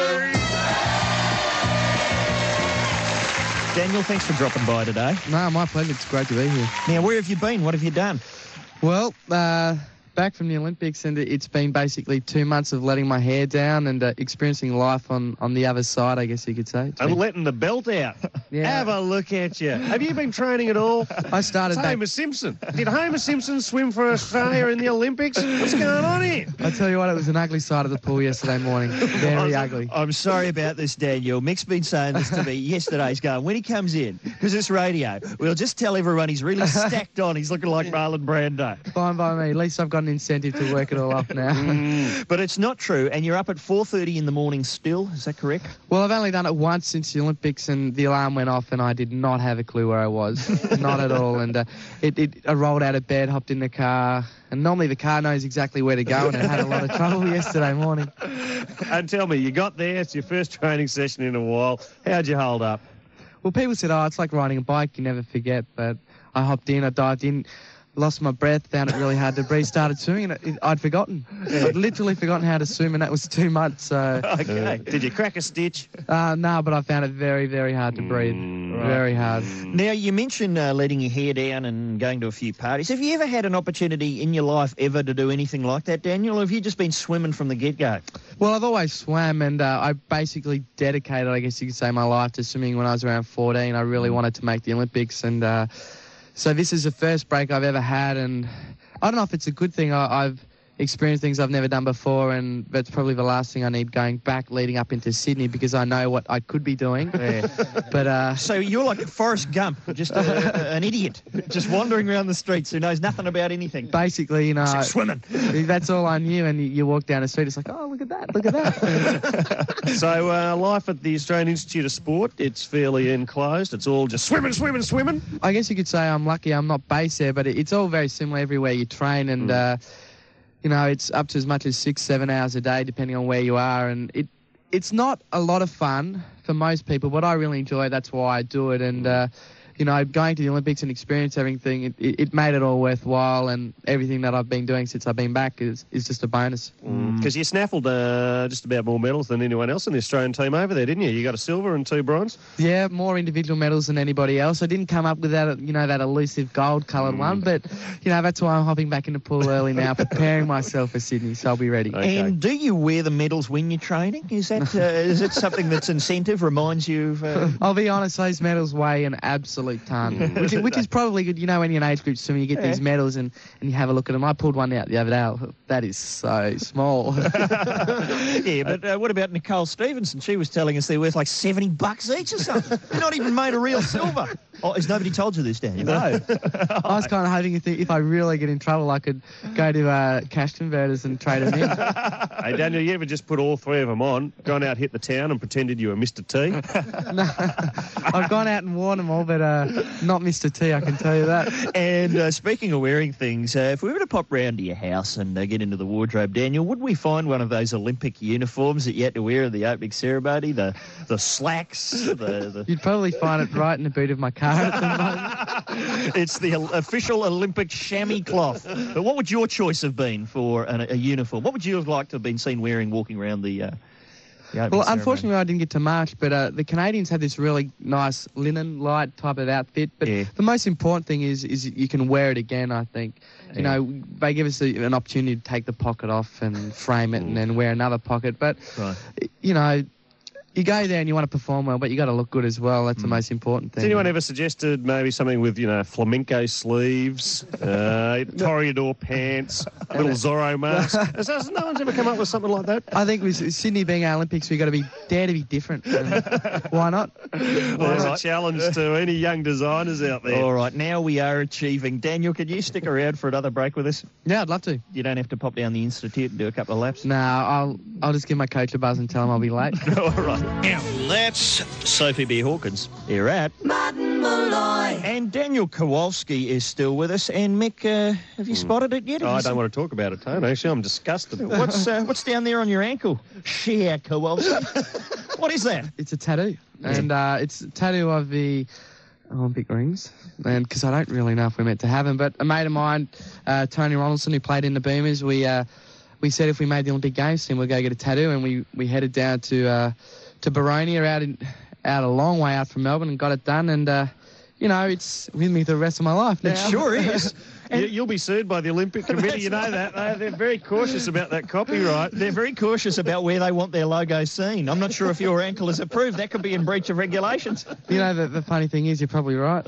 Daniel, thanks for dropping by today. No, my pleasure. It's great to be here. Now, where have you been? What have you done? Well, uh... back from the Olympics, and it's been basically two months of letting my hair down and uh, experiencing life on, on the other side, I guess you could say. And letting the belt out. Yeah. Have a look at you. Have you been training at all? I started it's back... Homer Simpson. Did Homer Simpson swim for Australia in the Olympics? What's going on here? I tell you what, it was an ugly side of the pool yesterday morning. Very ugly. I'm sorry about this, Daniel. Mick's been saying this to me yesterday. He's going, when he comes in, because it's radio, we'll just tell everyone he's really stacked on. He's looking like Marlon Brando. Fine by me. At least I've got an incentive to work it all up now. Mm. But it's not true, and you're up at four thirty in the morning still, is that correct? Well, I've only done it once since the Olympics, and the alarm alarm went off and I did not have a clue where I was. Not at all. And uh, it, it, I rolled out of bed, hopped in the car, and normally the car knows exactly where to go, and it had a lot of trouble yesterday morning. And tell me, you got there, it's your first training session in a while. How'd you hold up? Well, people said, oh, it's like riding a bike, you never forget. But I hopped in, I dived in, lost my breath, found it really hard to breathe, started swimming, and it, I'd forgotten. I'd literally forgotten how to swim, and that was two months. So. Okay. Did you crack a stitch? Uh, no, but I found it very, very hard to breathe. Mm, right. Very hard. Now, you mentioned uh, letting your hair down and going to a few parties. Have you ever had an opportunity in your life ever to do anything like that, Daniel, or have you just been swimming from the get-go? Well, I've always swam, and uh, I basically dedicated, I guess you could say, my life to swimming when I was around fourteen. I really wanted to make the Olympics, and... Uh, So this is the first break I've ever had, and I don't know if it's a good thing. I, I've experienced things I've never done before, and that's probably the last thing I need going back leading up into Sydney, because I know what I could be doing. Yeah. But uh, So you're like Forrest Gump, just a, an idiot, just wandering around the streets who knows nothing about anything. Basically, you know... Except swimming. That's all I knew, and you, you walk down the street, it's like, oh, look at that, look at that. So uh, life at the Australian Institute of Sport, it's fairly enclosed. It's all just swimming, swimming, swimming. I guess you could say I'm lucky I'm not based there, but it's all very similar everywhere you train, and... Mm. Uh, You know, it's up to as much as six, seven hours a day, depending on where you are. And it it's not a lot of fun for most people, but I really enjoy it. That's why I do it. And, uh, you know, going to the Olympics and experience everything, it, it, it made it all worthwhile. And everything that I've been doing since I've been back is, is just a bonus. Because mm. you snaffled uh, just about more medals than anyone else in the Australian team over there, didn't you? You got a silver and two bronze? Yeah, more individual medals than anybody else. I didn't come up with that, you know, that elusive gold-coloured mm. one, but, you know, that's why I'm hopping back in the pool early now, preparing myself for Sydney, so I'll be ready. Okay. And do you wear the medals when you're training? Is that uh, is it something that's incentive, reminds you of... Uh... I'll be honest, those medals weigh an absolute ton. Which is, which is probably good. You know, when you're in age group swimming, you get yeah. these medals and, and you have a look at them. I pulled one out the other day. That is so small. Yeah, but uh, what about Nicole Stevenson? She was telling us they're worth like seventy bucks each or something. They're not even made of real silver. Oh, has nobody told you this, Daniel? No. I was kind of hoping if, if I really get in trouble, I could go to uh, cash converters and trade them in. Hey, Daniel, you ever just put all three of them on, gone out, hit the town and pretended you were Mister T? No, I've gone out and worn them all, but uh, not Mister T, I can tell you that. And uh, speaking of wearing things, uh, if we were to pop round to your house and uh, get into the wardrobe, Daniel, would we find one of those Olympic uniforms that you had to wear at the opening ceremony? The the slacks? The, the... You'd probably find it right in the boot of my car at the moment. It's the official Olympic chamois cloth. But what would your choice have been for an, a uniform? What would you have liked to have been seen wearing walking around the... Uh, Well, ceremony. Unfortunately, I didn't get to march, but uh, the Canadians had this really nice linen light type of outfit. But yeah. the most important thing is is you can wear it again, I think. Yeah. You know, they give us a, an opportunity to take the pocket off and frame it and then wear another pocket. But, right. you know, you go there and you want to perform well, but you got to look good as well. That's mm. the most important thing. Has anyone ever suggested maybe something with, you know, flamenco sleeves, uh, toreador pants, a little Zorro mask? Has, has no one's ever come up with something like that? I think with Sydney being our Olympics, we've got to be dare to be different. Why not? Well, there's right. a challenge to any young designers out there. All right, now we are achieving. Daniel, could you stick around for another break with us? Yeah, I'd love to. You don't have to pop down the Institute and do a couple of laps? No, I'll I'll just give my coach a buzz and tell him I'll be late. All right. Now, that's Sophie B. Hawkins. Here at Martin Malloy. And Daniel Kowalski is still with us. And Mick, uh, have you mm. spotted it yet? Oh, I don't seen... want to talk about it, Tony. Actually, I'm disgusted. What's uh, what's down there on your ankle? Shea Kowalski. What is that? It's a tattoo. And uh, it's a tattoo of the Olympic rings. And because I don't really know if we're meant to have them. But a mate of mine, uh, Tony Ronaldson, who played in the Boomers, we uh, we said if we made the Olympic Games team, we'd go get a tattoo. And we, we headed down to... Uh, to Baronia out in, out a long way out from Melbourne and got it done, and uh, you know, it's with me the rest of my life now. It sure is. You, you'll be sued by the Olympic Committee, you know that. They're, they're very cautious about that copyright. They're very cautious about where they want their logo seen. I'm not sure if your ankle is approved. That could be in breach of regulations. You know, the, the funny thing is, you're probably right.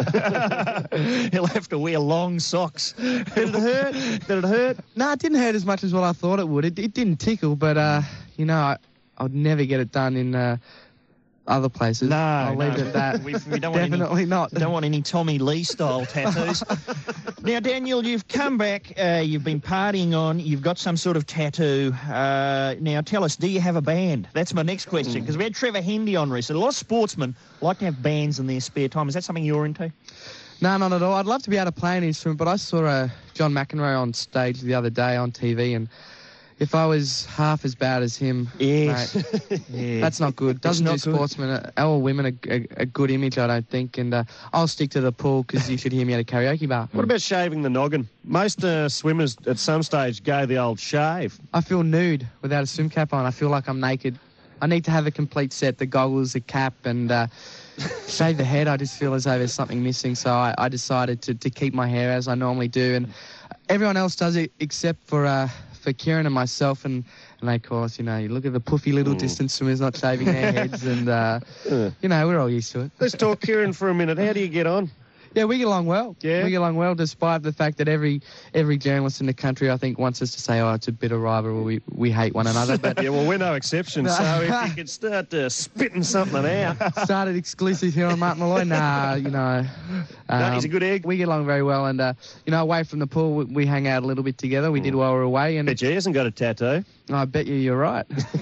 He'll have to wear long socks. Did it hurt? Did it hurt? No, it didn't hurt as much as what I thought it would. It, it didn't tickle, but, uh, you know, I, I'd never get it done in... Uh, other places. No, I'll no. leave it at that. We, we don't want Definitely any, not. Don't want any Tommy Lee style tattoos. Now, Daniel, you've come back. Uh, you've been partying on. You've got some sort of tattoo. Uh, now, tell us, do you have a band? That's my next question, because we had Trevor Hendy on recently. A lot of sportsmen like to have bands in their spare time. Is that something you're into? No, not at all. I'd love to be able to play an instrument, but I saw uh, John McEnroe on stage the other day on T V, and if I was half as bad as him, Yes. mate, Yeah. that's not good. Doesn't do not good. sportsmen uh, or women a, a, a good image, I don't think. And uh, I'll stick to the pool because you should hear me at a karaoke bar. What about shaving the noggin? Most uh, swimmers at some stage go the old shave. I feel nude without a swim cap on. I feel like I'm naked. I need to have a complete set, the goggles, the cap, and uh, shave the head. I just feel as though there's something missing, so I, I decided to, to keep my hair as I normally do. And everyone else does it except for uh, for Kieran and myself, and, and of course, you know, you look at the puffy little Mm. distance swimmers not shaving their heads, and, uh, Uh. you know, we're all used to it. Let's talk Kieran for a minute. How do you get on? Yeah, we get along well. Yeah? We get along well, despite the fact that every every journalist in the country, I think, wants us to say, oh, it's a bit of rivalry, we, we hate one another. But Yeah, well, we're no exception, so if you could start uh, spitting something out. started exclusive here on Martin Malloy. Nah, you know. No, he's a um, good egg. We get along very well, and, uh, you know, away from the pool, we, we hang out a little bit together. We did while we were away, and Bet you he hasn't got a tattoo. I bet you you're right.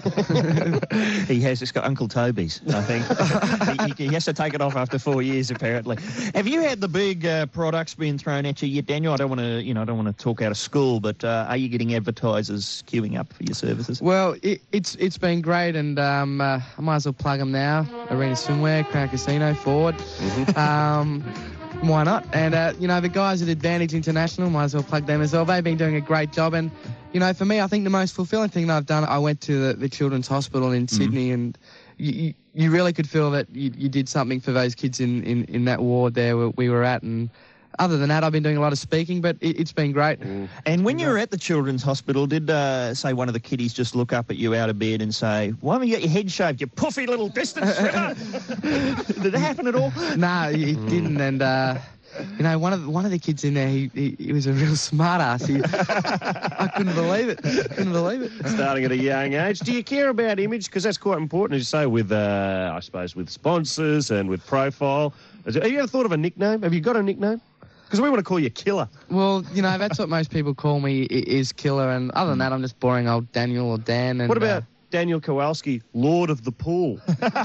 He has. It's got Uncle Toby's, I think. he, he, he has to take it off after four years, apparently. Have you had the big uh, products being thrown at you yet, Daniel? I don't want to, you know, I don't want to talk out of school, but uh, are you getting advertisers queuing up for your services? Well, it, it's it's been great, and um, uh, I might as well plug them now. Arena Swimwear, Crown Casino, Ford. Um, why not? And, uh, you know, the guys at Advantage International, might as well plug them as well. They've been doing a great job. And, you know, for me, I think the most fulfilling thing that I've done, I went to the, the Children's Hospital in Sydney, and you, you, you really could feel that you, you did something for those kids in, in, in that ward there where we were at. And other than that, I've been doing a lot of speaking, but it, it's been great. And when you were at the Children's Hospital, did, uh, say, one of the kiddies just look up at you out of bed and say, why haven't you got your head shaved, you puffy little distance swimmer? Did it happen at all? No, it didn't. And, uh, you know, one of the, one of the kids in there, he, he, he was a real smart ass. He, I couldn't believe it. Couldn't believe it. Starting at a young age. Do you care about image? Because that's quite important, as you say, with, uh, I suppose, with sponsors and with profile. Have you ever thought of a nickname? Have you got a nickname? Because we want to call you Killer. Well, you know, that's what most people call me, i- is Killer. And other than that, I'm just boring old Daniel or Dan. And, What about Uh, Daniel Kowalski, Lord of the Pool?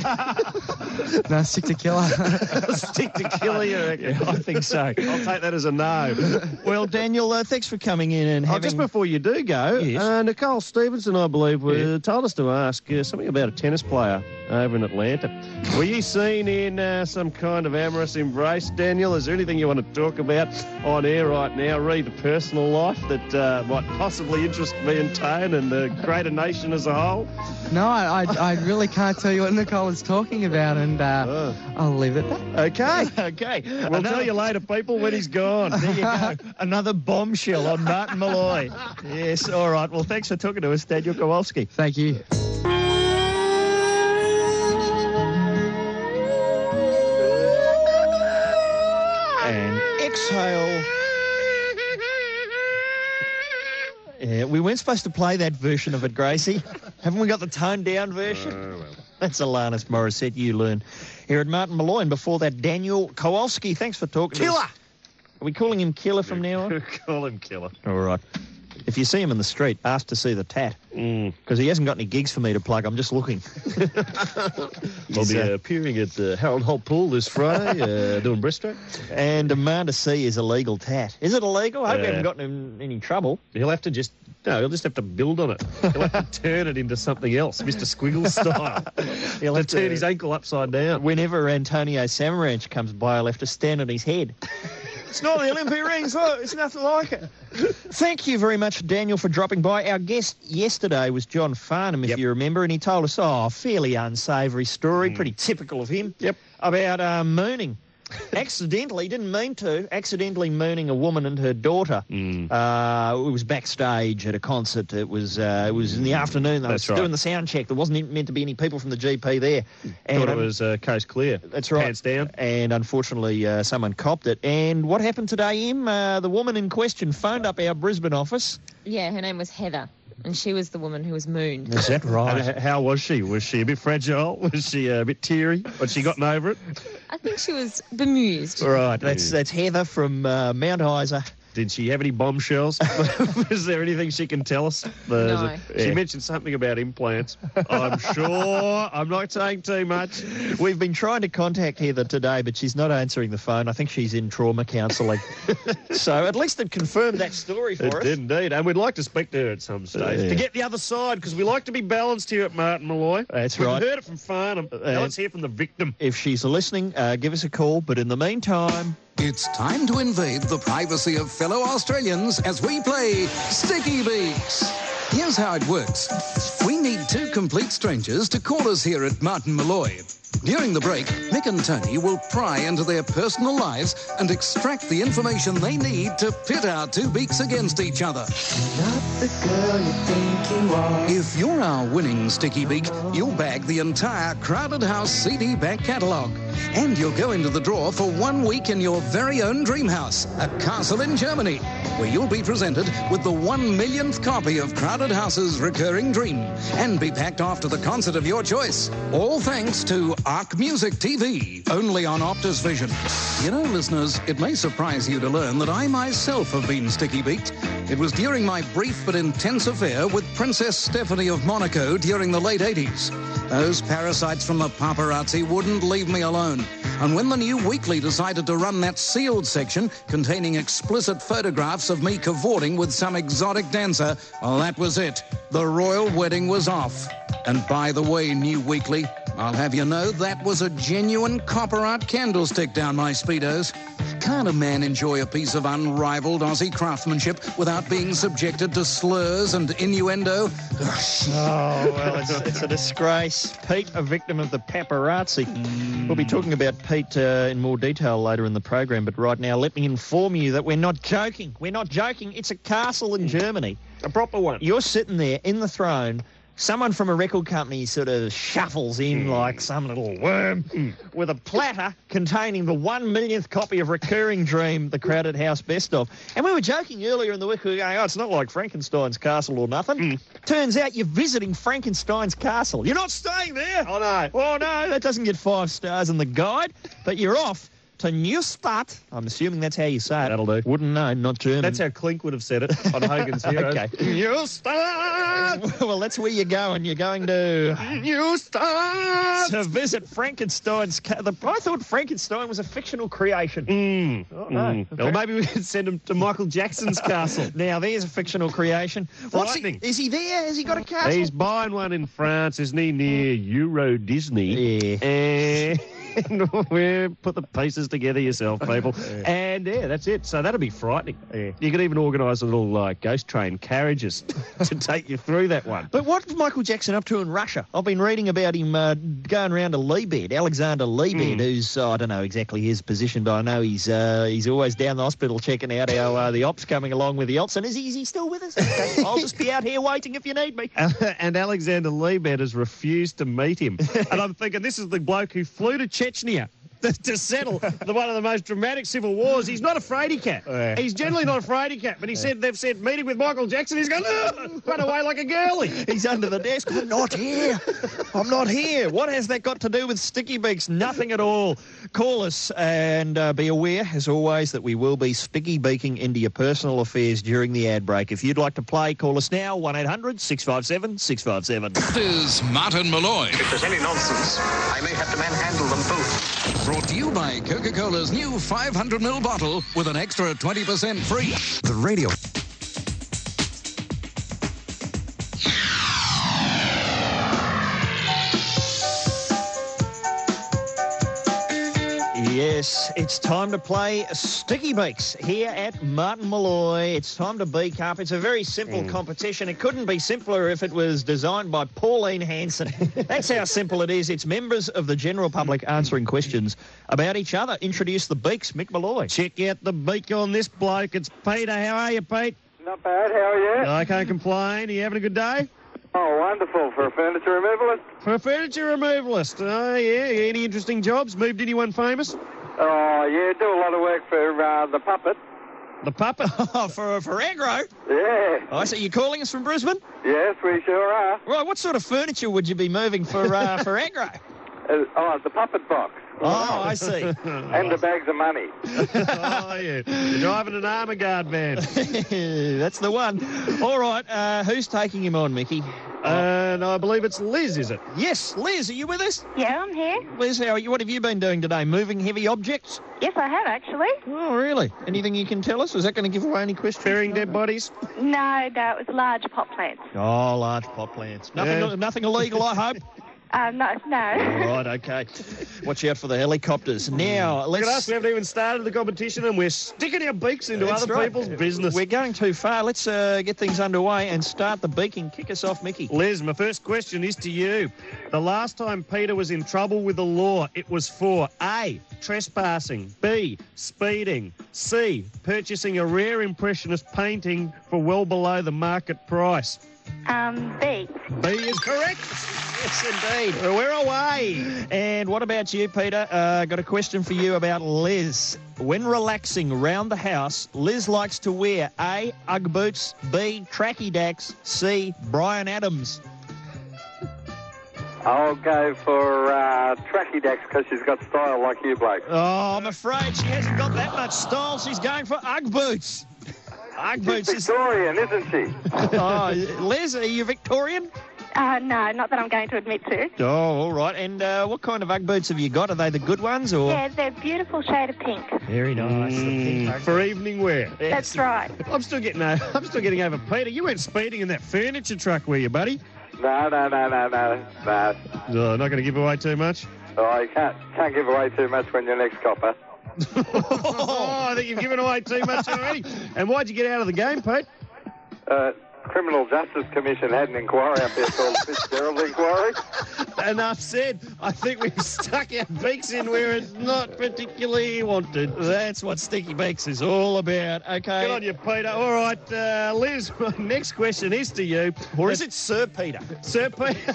no, stick to Killer. Stick to Killer, you reckon? I think so. I'll take that as a no. Well, Daniel, uh, thanks for coming in and Oh, having... just before you do go, Yes. uh, Nicole Stevenson, I believe, uh, Yeah. told us to ask uh, something about a tennis player over in Atlanta. Were you seen in uh, some kind of amorous embrace, Daniel? Is there anything you want to talk about on air right now? Read the personal life that uh, might possibly interest me and Tone and the greater nation as a whole? No, I, I, I really can't tell you what Nicole is talking about, and uh, Oh. I'll leave it at that. Okay. Okay. We'll Another- tell you later, people, when he's gone. There you go. Another bombshell on Martin Malloy. Yes, all right. Well, thanks for talking to us, Daniel Kowalski. Thank you. And exhale. Yeah, we weren't supposed to play that version of it, Gracie. Haven't we got the toned down version? Oh, well. That's Alanis Morissette, you learn. Here at Martin Malloy, and before that, Daniel Kowalski. Thanks for talking to us. Killer! Are we calling him Killer from now on? Call him Killer. All right. If you see him in the street, ask to see the tat. Mm. Because he hasn't got any gigs for me to plug. I'm just looking. I'll He's, be uh, uh, appearing at uh, Harold Holt Pool this Friday, uh, doing breaststroke. And Amanda C is a legal tat. Is it illegal? I hope Uh, you haven't gotten him in any trouble. He'll have to just, no, he'll just have to build on it. He'll have to turn it into something else, Mister Squiggles style. He'll He'll have turn to- his ankle upside down. Whenever Antonio Samaranch comes by, I'll have to stand on his head. It's not the Olympic rings, look, it's nothing like it. Thank you very much, Daniel, for dropping by. Our guest yesterday was John Farnham, if Yep. you remember, and he told us, oh, a fairly unsavoury story, pretty typical of him, Yep. about uh, mooning. Accidentally, didn't mean to, accidentally mooning a woman and her daughter. Mm. Uh, it was backstage at a concert. It was uh, it was in the afternoon. They That's were right. doing the sound check. There wasn't meant to be any people from the G P there. And Thought it was uh, coast clear. That's right. Pants down. And unfortunately, uh, someone copped it. And what happened today, Em? Uh, the woman in question phoned up our Brisbane office. Yeah, her name was Heather. and she was the woman who was mooned. Is that right? And h- how was she? Was she a bit fragile? Was she uh, a bit teary? Had she gotten over it? I think she was bemused. Right, that's that's Heather from uh, Mount Isa. Did she have any bombshells? Is there anything she can tell us? No. She Yeah. mentioned something about implants. I'm sure. I'm not saying too much. We've been trying to contact Heather today, but she's not answering the phone. I think she's in trauma counselling. So at least it confirmed that story for It us. did indeed. And we'd like to speak to her at some stage. Yeah. To get the other side, because we like to be balanced here at Martin Malloy. That's We've right. heard it from Farnham. Now let's hear from the victim. If she's listening, uh, give us a call. But in the meantime... It's time to invade the privacy of fellow Australians as we play Sticky Beaks. Here's how it works. We need two complete strangers to call us here at Martin Malloy. During the break, Mick and Tony will pry into their personal lives and extract the information they need to pit our two beaks against each other. Not the girl you think you are. If you're our winning Sticky Beak, you'll bag the entire Crowded House C D back catalogue. And you'll go into the draw for one week in your very own dream house, a castle in Germany, where you'll be presented with the one millionth copy of Crowded House's recurring dream and be packed off to the concert of your choice. All thanks to Arc Music T V, only on Optus Vision. You know, listeners, it may surprise you to learn that I myself have been Sticky Beaked. It was during my brief but intense affair with Princess Stephanie of Monaco during the late eighties. Those parasites from the paparazzi wouldn't leave me alone. And when the new weekly decided to run that sealed section containing explicit photographs of me cavorting with some exotic dancer, well, that was it. The royal wedding was off. And by the way, New Weekly, I'll have you know that was a genuine copper art candlestick down my Speedos. Can't a man enjoy a piece of unrivaled Aussie craftsmanship without being subjected to slurs and innuendo? Oh, well, it's, it's a disgrace. Pete, a victim of the paparazzi. We'll be talking about Pete uh, in more detail later in the program, but right now let me inform you that we're not joking. We're not joking. It's a castle in Germany. A proper one. You're sitting there in the throne. Someone from a record company sort of shuffles in mm. like some little worm mm. with a platter containing the one millionth copy of Recurring Dream, the Crowded House Best Of. And we were joking earlier in the week, we were going, oh, it's not like Frankenstein's castle or nothing. Mm. Turns out you're visiting Frankenstein's castle. You're not staying there. Oh, no. Oh, no, that doesn't get five stars in the guide, but you're off to Neustadt. I'm assuming that's how you say it. That'll do. Wouldn't know, not German. That's how Klink would have said it on Hogan's Heroes. Okay. Neustadt! Well, that's where you're going. You're going to... Neustadt! To visit Frankenstein's... Ca- the, I thought Frankenstein was a fictional creation. Mm. Oh, no. Mm. Well, maybe we could send him to Michael Jackson's castle. Now, there's a fictional creation. What's he, is he there? Has he got a castle? He's buying one in France, isn't he, near Euro Disney? Yeah. And... we'll put the pieces together yourself, people. Yeah. And, yeah, that's it. So that'll be frightening. Yeah. You could even organise a little like ghost train carriages to take you through that one. But what's Michael Jackson up to in Russia? I've been reading about him uh, going around to Liebed, Alexander Liebed, mm. who's, uh, I don't know exactly his position, but I know he's uh, he's always down the hospital checking out how uh, the ops coming along with the ops. And is he, is he still with us? Okay, I'll just be out here waiting if you need me. And Alexander Liebed has refused to meet him. And I'm thinking, this is the bloke who flew to Chechnya to settle the one of the most dramatic civil wars. He's not a fraidy cat. Yeah. He's generally not a fraidy cat, but he yeah. said they've said meeting with Michael Jackson. He's going, oh, run away like a girlie. He's under the desk. I'm not here. I'm not here. What has that got to do with Sticky Beaks? Nothing at all. Call us and uh, be aware, as always, that we will be sticky beaking into your personal affairs during the ad break. If you'd like to play, call us now, one eight hundred six five seven six five seven. This is Martin Malloy. If there's any nonsense, I may have to manhandle them both. Brought to you by Coca-Cola's new five hundred milliliter bottle with an extra twenty percent free. The radio. Yes, it's time to play Sticky Beaks here at Martin Malloy. It's time to beak up. It's a very simple mm. competition. It couldn't be simpler if it was designed by Pauline Hanson. That's how simple it is. It's members of the general public answering questions about each other. Introduce the beaks, Mick Malloy. Check out the beak on this bloke. It's Peter. How are you, Pete? Not bad. How are you? I can't complain. Are you having a good day? Oh, wonderful. For a furniture removalist? For a furniture removalist. Oh, yeah. Any interesting jobs? Moved anyone famous? Oh, yeah. Do a lot of work for uh, the puppet. The puppet. Oh, for, for aggro? Yeah. Oh, so you're calling us from Brisbane? Yes, we sure are. Right, what sort of furniture would you be moving for uh, for aggro? Uh, oh, the puppet box. Oh, I see. And the bags of money. Oh, yeah. You're driving an armour guard van. That's the one. All right, uh, who's taking him on, Mickey? And I believe it's Liz, is it? Yes, Liz, are you with us? Yeah, I'm here. Liz, how are you? What have you been doing today? Moving heavy objects? Yes, I have, actually. Oh, really? Anything you can tell us? Was that going to give away any questions? Burying dead bodies? No, no, it was large pot plants. Oh, large pot plants. Nothing, Yeah. nothing illegal, I hope? Uh, no, no. Right, okay. Watch out for the helicopters. Now, Look let's... at us, we haven't even started the competition and we're sticking our beaks into That's other right. people's business. We're going too far. Let's uh, get things underway and start the beaking. Kick us off, Mickey. Liz, my first question is to you. The last time Peter was in trouble with the law, it was for A, trespassing, B, speeding, C, purchasing a rare impressionist painting for well below the market price. Um, B. B is correct. Yes, indeed. Well, we're away. And what about you, Peter? Uh, got a question for you about Liz. When relaxing round the house, Liz likes to wear A, Ugg boots, B, tracky dacks, C, Bryan Adams. I'll go for uh, tracky decks because she's got style like you, Blake. Oh, I'm afraid she hasn't got that much style. She's going for Ugg boots. Ugg boots She's Victorian, isn't she? Oh, Liz, are you Victorian? Uh, no, not that I'm going to admit to. Oh, all right. And uh, what kind of Ugg boots have you got? Are they the good ones or? Yeah, they're a beautiful shade of pink. Very nice. The pink Mm, Ugg for boots. evening wear. That's right. I'm still getting uh, I'm still getting over Peter. You weren't speeding in that furniture truck, were you, buddy? No, no, no, no, no, no. Oh, not going to give away too much. Oh, you can't, can't give away too much when you're next copper. Oh, I think you've given away too much already. And why'd you get out of the game, Pete? Uh, Criminal Justice Commission had an inquiry up there called Fitzgerald Inquiry. Enough said. I think we've stuck our beaks in where it's not particularly wanted. That's what Sticky Beaks is all about. Okay. Good on you, Peter. All right, uh, Liz, my next question is to you. Or is it Sir Peter? Sir Peter.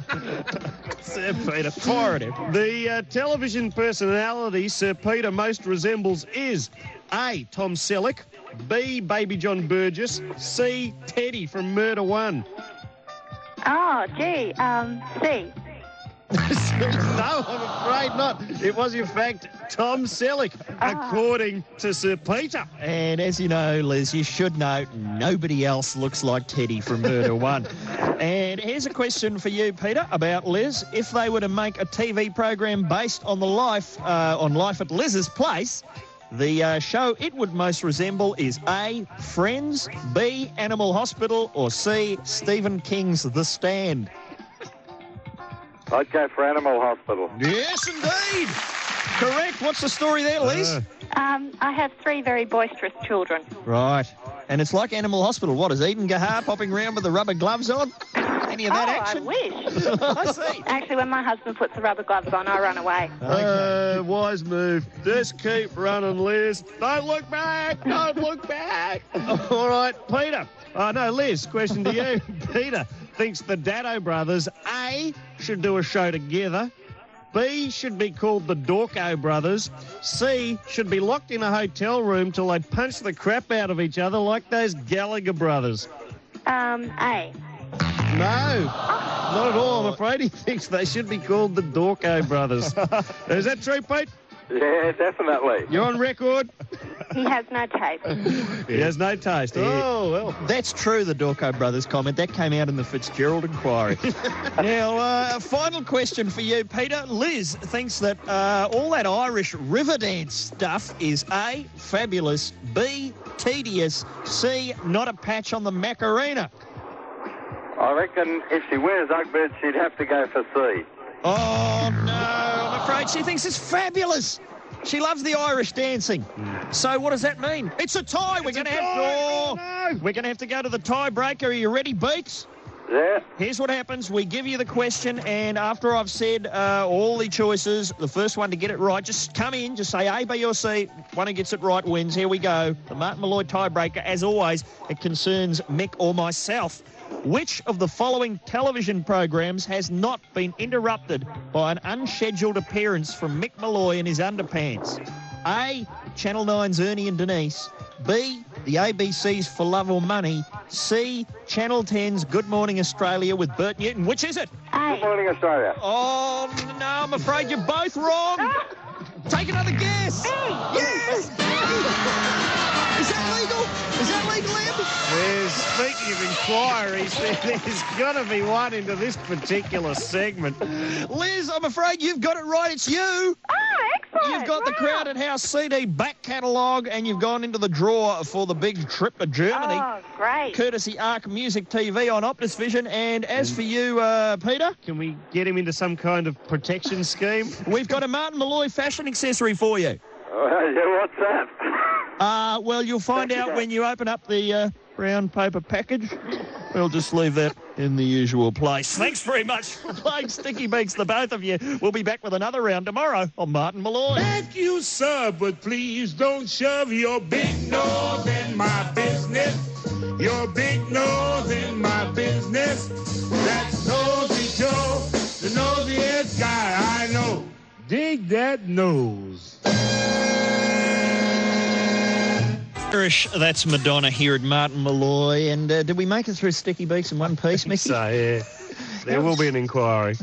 Sir Peter. Fire at him. The uh, television personality Sir Peter most resembles is A, Tom Selleck, B, Baby John Burgess, C, Teddy from Murder One. Oh, gee, um, C. No, I'm afraid not. It was, in fact, Tom Selleck, Ah. according to Sir Peter. And as you know, Liz, you should know nobody else looks like Teddy from Murder One. And here's a question for you, Peter, about Liz. If they were to make a T V program based on the life, uh, on life at Liz's place, the uh, show it would most resemble is A, Friends, B, Animal Hospital, or C, Stephen King's The Stand. I'd go for Animal Hospital. Yes, indeed. Correct. What's the story there, Liz? Uh, Um, I have three very boisterous children. Right. And it's like Animal Hospital. What, is Eden Gahar popping around with the rubber gloves on? Any of that oh, action? I wish. I see. Actually, when my husband puts the rubber gloves on, I run away. Uh, wise move. Just keep running, Liz. Don't look back. Don't look back. All right, Peter. Oh, no, Liz, question to you. Peter thinks the Dado brothers, A, should do a show together, B, should be called the Dorco brothers, C, should be locked in a hotel room till they punch the crap out of each other like those Gallagher brothers. Um, A. No, not at all. I'm afraid he thinks they should be called the Dorco brothers. Is that true, Pete? Yeah, definitely. You're on record? He has no taste. He has no taste. Oh, well. That's true, the Dorco brothers comment. That came out in the Fitzgerald inquiry. Now, uh, final question for you, Peter. Liz thinks that uh, all that Irish river dance stuff is A, fabulous, B, tedious, C, not a patch on the Macarena. I reckon if she wears Ugg boots, she'd have to go for C. Oh, no, I'm afraid she thinks it's fabulous. She loves the Irish dancing. Mm. So what does that mean? It's a tie. It's we're going to have to. Oh, no. We're going to have to go to the tiebreaker. Are you ready, Beats? Yeah. Here's what happens. We give you the question, and after I've said uh, all the choices, the first one to get it right, just come in, just say A, B, or C. One who gets it right wins. Here we go. The Martin Malloy tiebreaker, as always, it concerns Mick or myself. Which of the following television programs has not been interrupted by an unscheduled appearance from Mick Malloy in his underpants? A, Channel nine's Ernie and Denise. B, the A B C's For Love or Money, C, Channel ten's Good Morning Australia with Bert Newton. Which is it? Good Morning Australia. Oh, no, I'm afraid you're both wrong. Take another guess. Yes. Is that legal? Is that legal, Em? There's, speaking of inquiries, there, there's got to be one into this particular segment. Liz, I'm afraid you've got it right. It's you. Oh, excellent. You've got the Wow. Crowded House C D back catalogue and you've gone into the draw for the big trip to Germany. Oh, great. Courtesy Arc Music T V on Optus Vision. And as for you, uh, Peter, Can we get him into some kind of protection scheme? we've got a Martin Malloy fashion accessory for you. Uh, yeah, what's that? Uh, well, you'll find out when you open up the uh, brown paper package. We'll just leave that in the usual place. Thanks very much for playing Sticky Beaks, the both of you. We'll be back with another round tomorrow on Martin Malloy. Thank you, sir, but please don't shove your big nose in my business. Your big nose in my business. That's Nosy Joe, the nosiest guy I know. Dig that nose. Irish, that's Madonna here at Martin Malloy. And uh, did we make it through Sticky Beaks in one piece, Mickey? So, yeah, there will be an inquiry.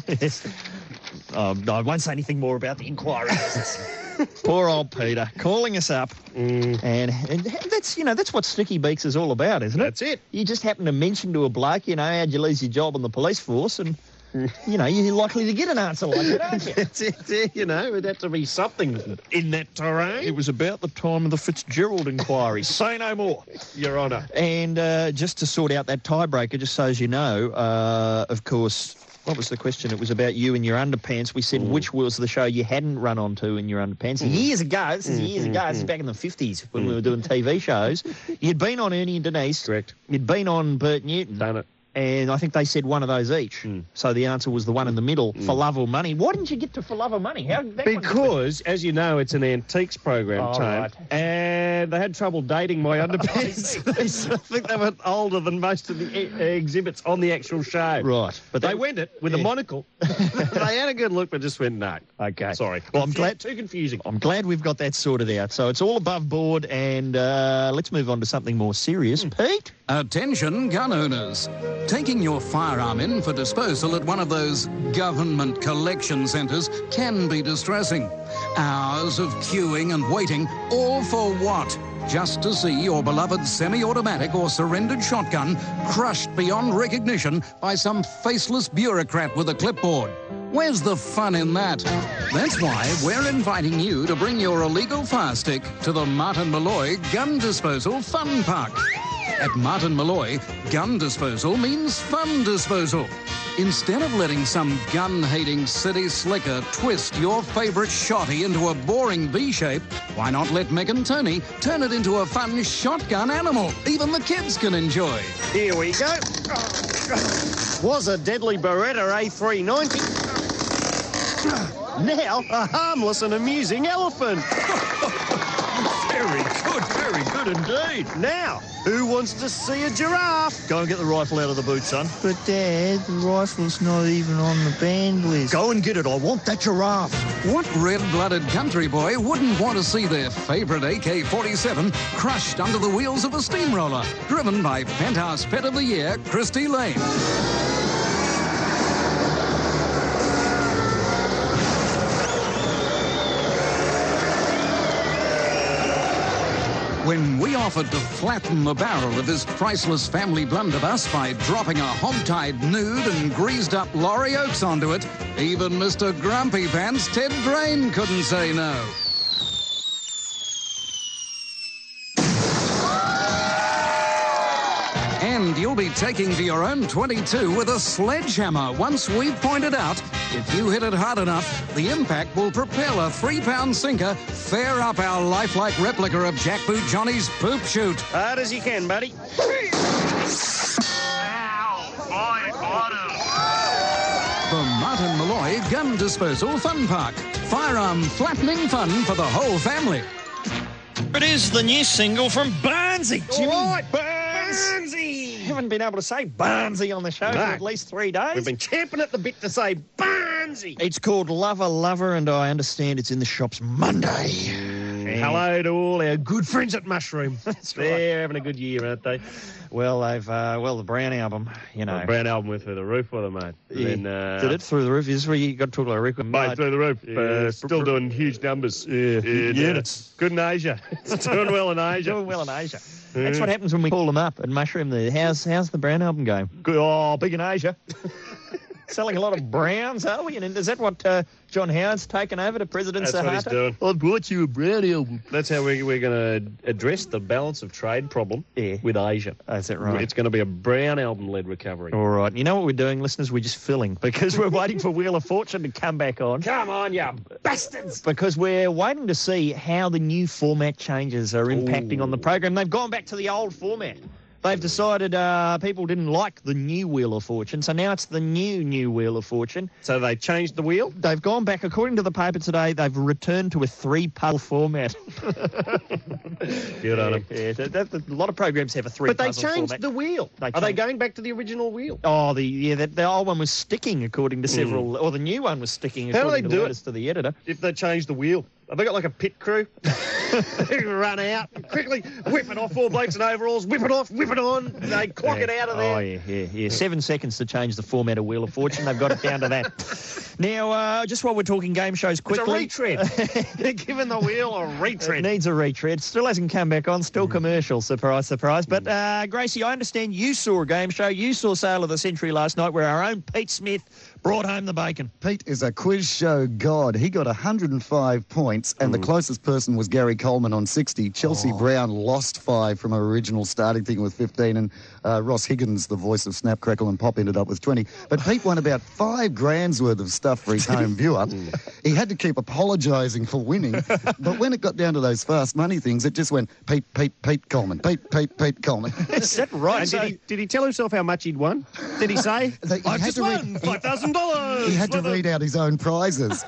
Oh, no, I won't say anything more about the inquiry. Poor old Peter calling us up. Mm. And, and that's, you know, that's what Sticky Beaks is all about, isn't it? That's it. You just happen to mention to a bloke, you know, how'd you lose your job on the police force? And, you know, you're likely to get an answer like that, aren't you? That's it, you know, it'd have to be something in that terrain. It was about the time of the Fitzgerald inquiry. Say no more. Your Honour. And uh, just to sort out that tiebreaker, just so as you know, uh, of course, what was the question? It was about you and your underpants. We said mm. which was the show you hadn't run onto in your underpants. Mm. Years ago, this is years mm, ago, mm, this is back in the fifties when mm. we were doing T V shows. You'd been on Ernie and Denise. Correct. You'd been on Bert Newton. Done it. And I think they said one of those each. Mm. So the answer was the one in the middle, mm. For Love or Money. Why didn't you get to For Love or Money? How, that because, as you know, it's an antiques program, oh, Tone, right. and they had trouble dating my underpants. I think they were older than most of the e- exhibits on the actual show. Right. But they, they went it with yeah. a monocle. They had a good look, but just went, no. Okay. Sorry. Well, I'm glad. Too confusing. I'm glad we've got that sorted out. So it's all above board, and uh, let's move on to something more serious. Mm. Pete? Attention gun owners. Taking your firearm in for disposal at one of those government collection centres can be distressing. Hours of queuing and waiting, all for what? Just to see your beloved semi-automatic or surrendered shotgun crushed beyond recognition by some faceless bureaucrat with a clipboard. Where's the fun in that? That's why we're inviting you to bring your illegal fire stick to the Martin Malloy Gun Disposal Fun Park. At Martin Malloy, gun disposal means fun disposal. Instead of letting some gun-hating city slicker twist your favourite shotty into a boring V-shape, why not let Mick and Tony turn it into a fun shotgun animal even the kids can enjoy? Here we go. Was a deadly Beretta A three ninety. Now a harmless and amusing elephant. Very good, very good indeed. Now, who wants to see a giraffe? Go and get the rifle out of the boot, son. But, Dad, the rifle's not even on the banned list. Go and get it. I want that giraffe. What red-blooded country boy wouldn't want to see their favourite A K forty-seven crushed under the wheels of a steamroller, driven by Penthouse Pet of the Year, Christy Lane? When we offered to flatten the barrel of his priceless family blunderbuss by dropping a hog-tied nude and greased-up Laurie Oakes onto it, even Mister Grumpy Pants Ted Drain couldn't say no. And you'll be taking to your own twenty-two with a sledgehammer once we've pointed out, if you hit it hard enough, the impact will propel a three-pound sinker fair up our lifelike replica of Jackboot Johnny's poop chute. Hard as you can, buddy. The Martin Malloy Gun Disposal Fun Park. Firearm flattening fun for the whole family. It is the new single from Barnsey. Jimmy right. Barnsey. Haven't been able to say Barnsey on the show no. for at least three days. We've been champing at the bit to say Barnsey. It's called Lover Lover, and I understand it's in the shops Monday. Mm, And hello to all our good friends at Mushroom. That's They're right. having a good year, aren't they? Well, they've uh, well the Brown album, you know. The Brown album went through the roof with them, mate. Yeah. Then, uh, Did it through the roof? Is this where you got to talk about a record? Mate, through the roof. Yeah. Uh, still doing huge numbers. Yeah, Units. Good in Asia. It's doing well in Asia. Doing well in Asia. That's what happens when we call them up at Mushroom there. How's how's the Brown album going? Good. Oh, big in Asia. Selling a lot of Browns, are we? And is that what uh, John Howard's taken over to President That's Suharto? what he's doing. I brought you a Brown album. That's how we, we're going to address the balance of trade problem Yeah. with Asia. Oh, is that right? It's going to be a Brown album-led recovery. All right. You know what we're doing, listeners? We're just filling because we're waiting for Wheel of Fortune to come back on. Come on, you bastards! Because we're waiting to see how the new format changes are impacting on the program. They've gone back to the old format. They've decided uh, people didn't like the new Wheel of Fortune, so now it's the new, new Wheel of Fortune. So they changed the wheel? They've gone back, according to the paper today, they've returned to a three-puzzle format. Good on them. Yeah, that, that, a lot of programs have a three-puzzle But format. they changed the wheel. They Are they changed- going back to the original wheel? Oh, the yeah, the, the old one was sticking, according to several, or the new one was sticking, How do according they to do it? letters to the editor. If they change the wheel? Have they got like a pit crew? Who run out and quickly whip it off, four blokes in overalls, whip it off, whip it on, they clock it out of there. Oh, yeah, yeah, yeah. Seven seconds to change the format of Wheel of Fortune. They've got it down to that. Now, uh, just while we're talking game shows quickly. It's a retread. They're giving the wheel a It retread. needs a retread. Still hasn't come back on. Still commercial. Surprise, surprise. But, uh, Gracie, I understand you saw a game show. You saw Sale of the Century last night where our own Pete Smith brought home the bacon. Pete is a quiz show god. He got one hundred five points, and the closest person was Gary Coleman on sixty. Chelsea Brown lost five from her original starting thing with fifteen, and uh, Ross Higgins, the voice of Snap, Crackle and Pop, ended up with twenty. But Pete won about five grand's worth of stuff for his home viewer. He had to keep apologising for winning, but when it got down to those fast money things, it just went Pete, Pete, Pete Coleman, Pete, Pete, Pete Coleman. Is that right? And So- did, he, did he tell himself how much he'd won? Did he say? They- he I've had just to read- won five thousand dollars. He had to read out his own prizes.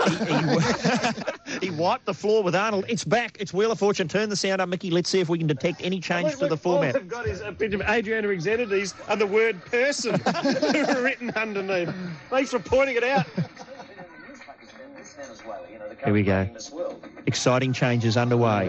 He wiped the floor with Arnold. It's back. It's Wheel of Fortune. Turn the sound up, Mickey. Let's see if we can detect any change to the format. All they've got is a bit of Adriana Exenides and the word person written underneath. Thanks for pointing it out. Here we go. Exciting changes underway.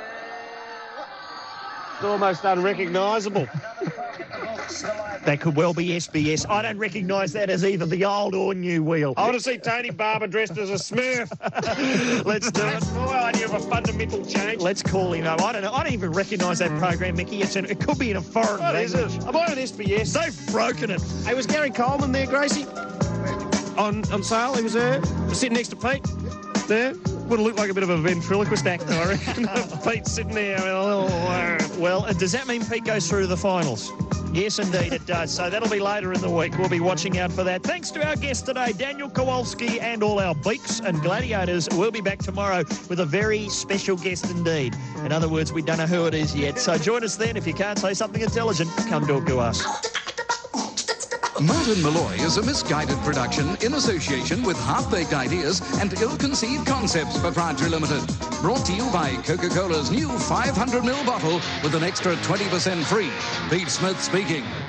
It's almost unrecognisable. That could well be S B S. I don't recognise that as either the old or new wheel. I want to see Tony Barber dressed as a Smurf. Let's do it. That's my idea of a fundamental change. Let's call him up. I don't know. I don't even recognise that program, Mickey. It's an, it could be in a foreign What language. is it? Am I on S B S? They've broken it. Hey, was Gary Coleman there, Gracie? On on sale? He was there, sitting next to Pete. There. Would have looked like a bit of a ventriloquist actor, I reckon. Pete sitting there with a little... Uh, Well, uh, does that mean Pete goes through to the finals? Yes, indeed it does. So that'll be later in the week. We'll be watching out for that. Thanks to our guest today, Daniel Kowalski, and all our beaks and gladiators. We'll be back tomorrow with a very special guest indeed. In other words, we don't know who it is yet. So join us then. If you can't say something intelligent, come talk to us. Martin Malloy is a misguided production in association with half-baked ideas and ill-conceived concepts Proprietary Limited. Brought to you by Coca-Cola's new five hundred milliliter bottle with an extra twenty percent free. Pete Smith speaking.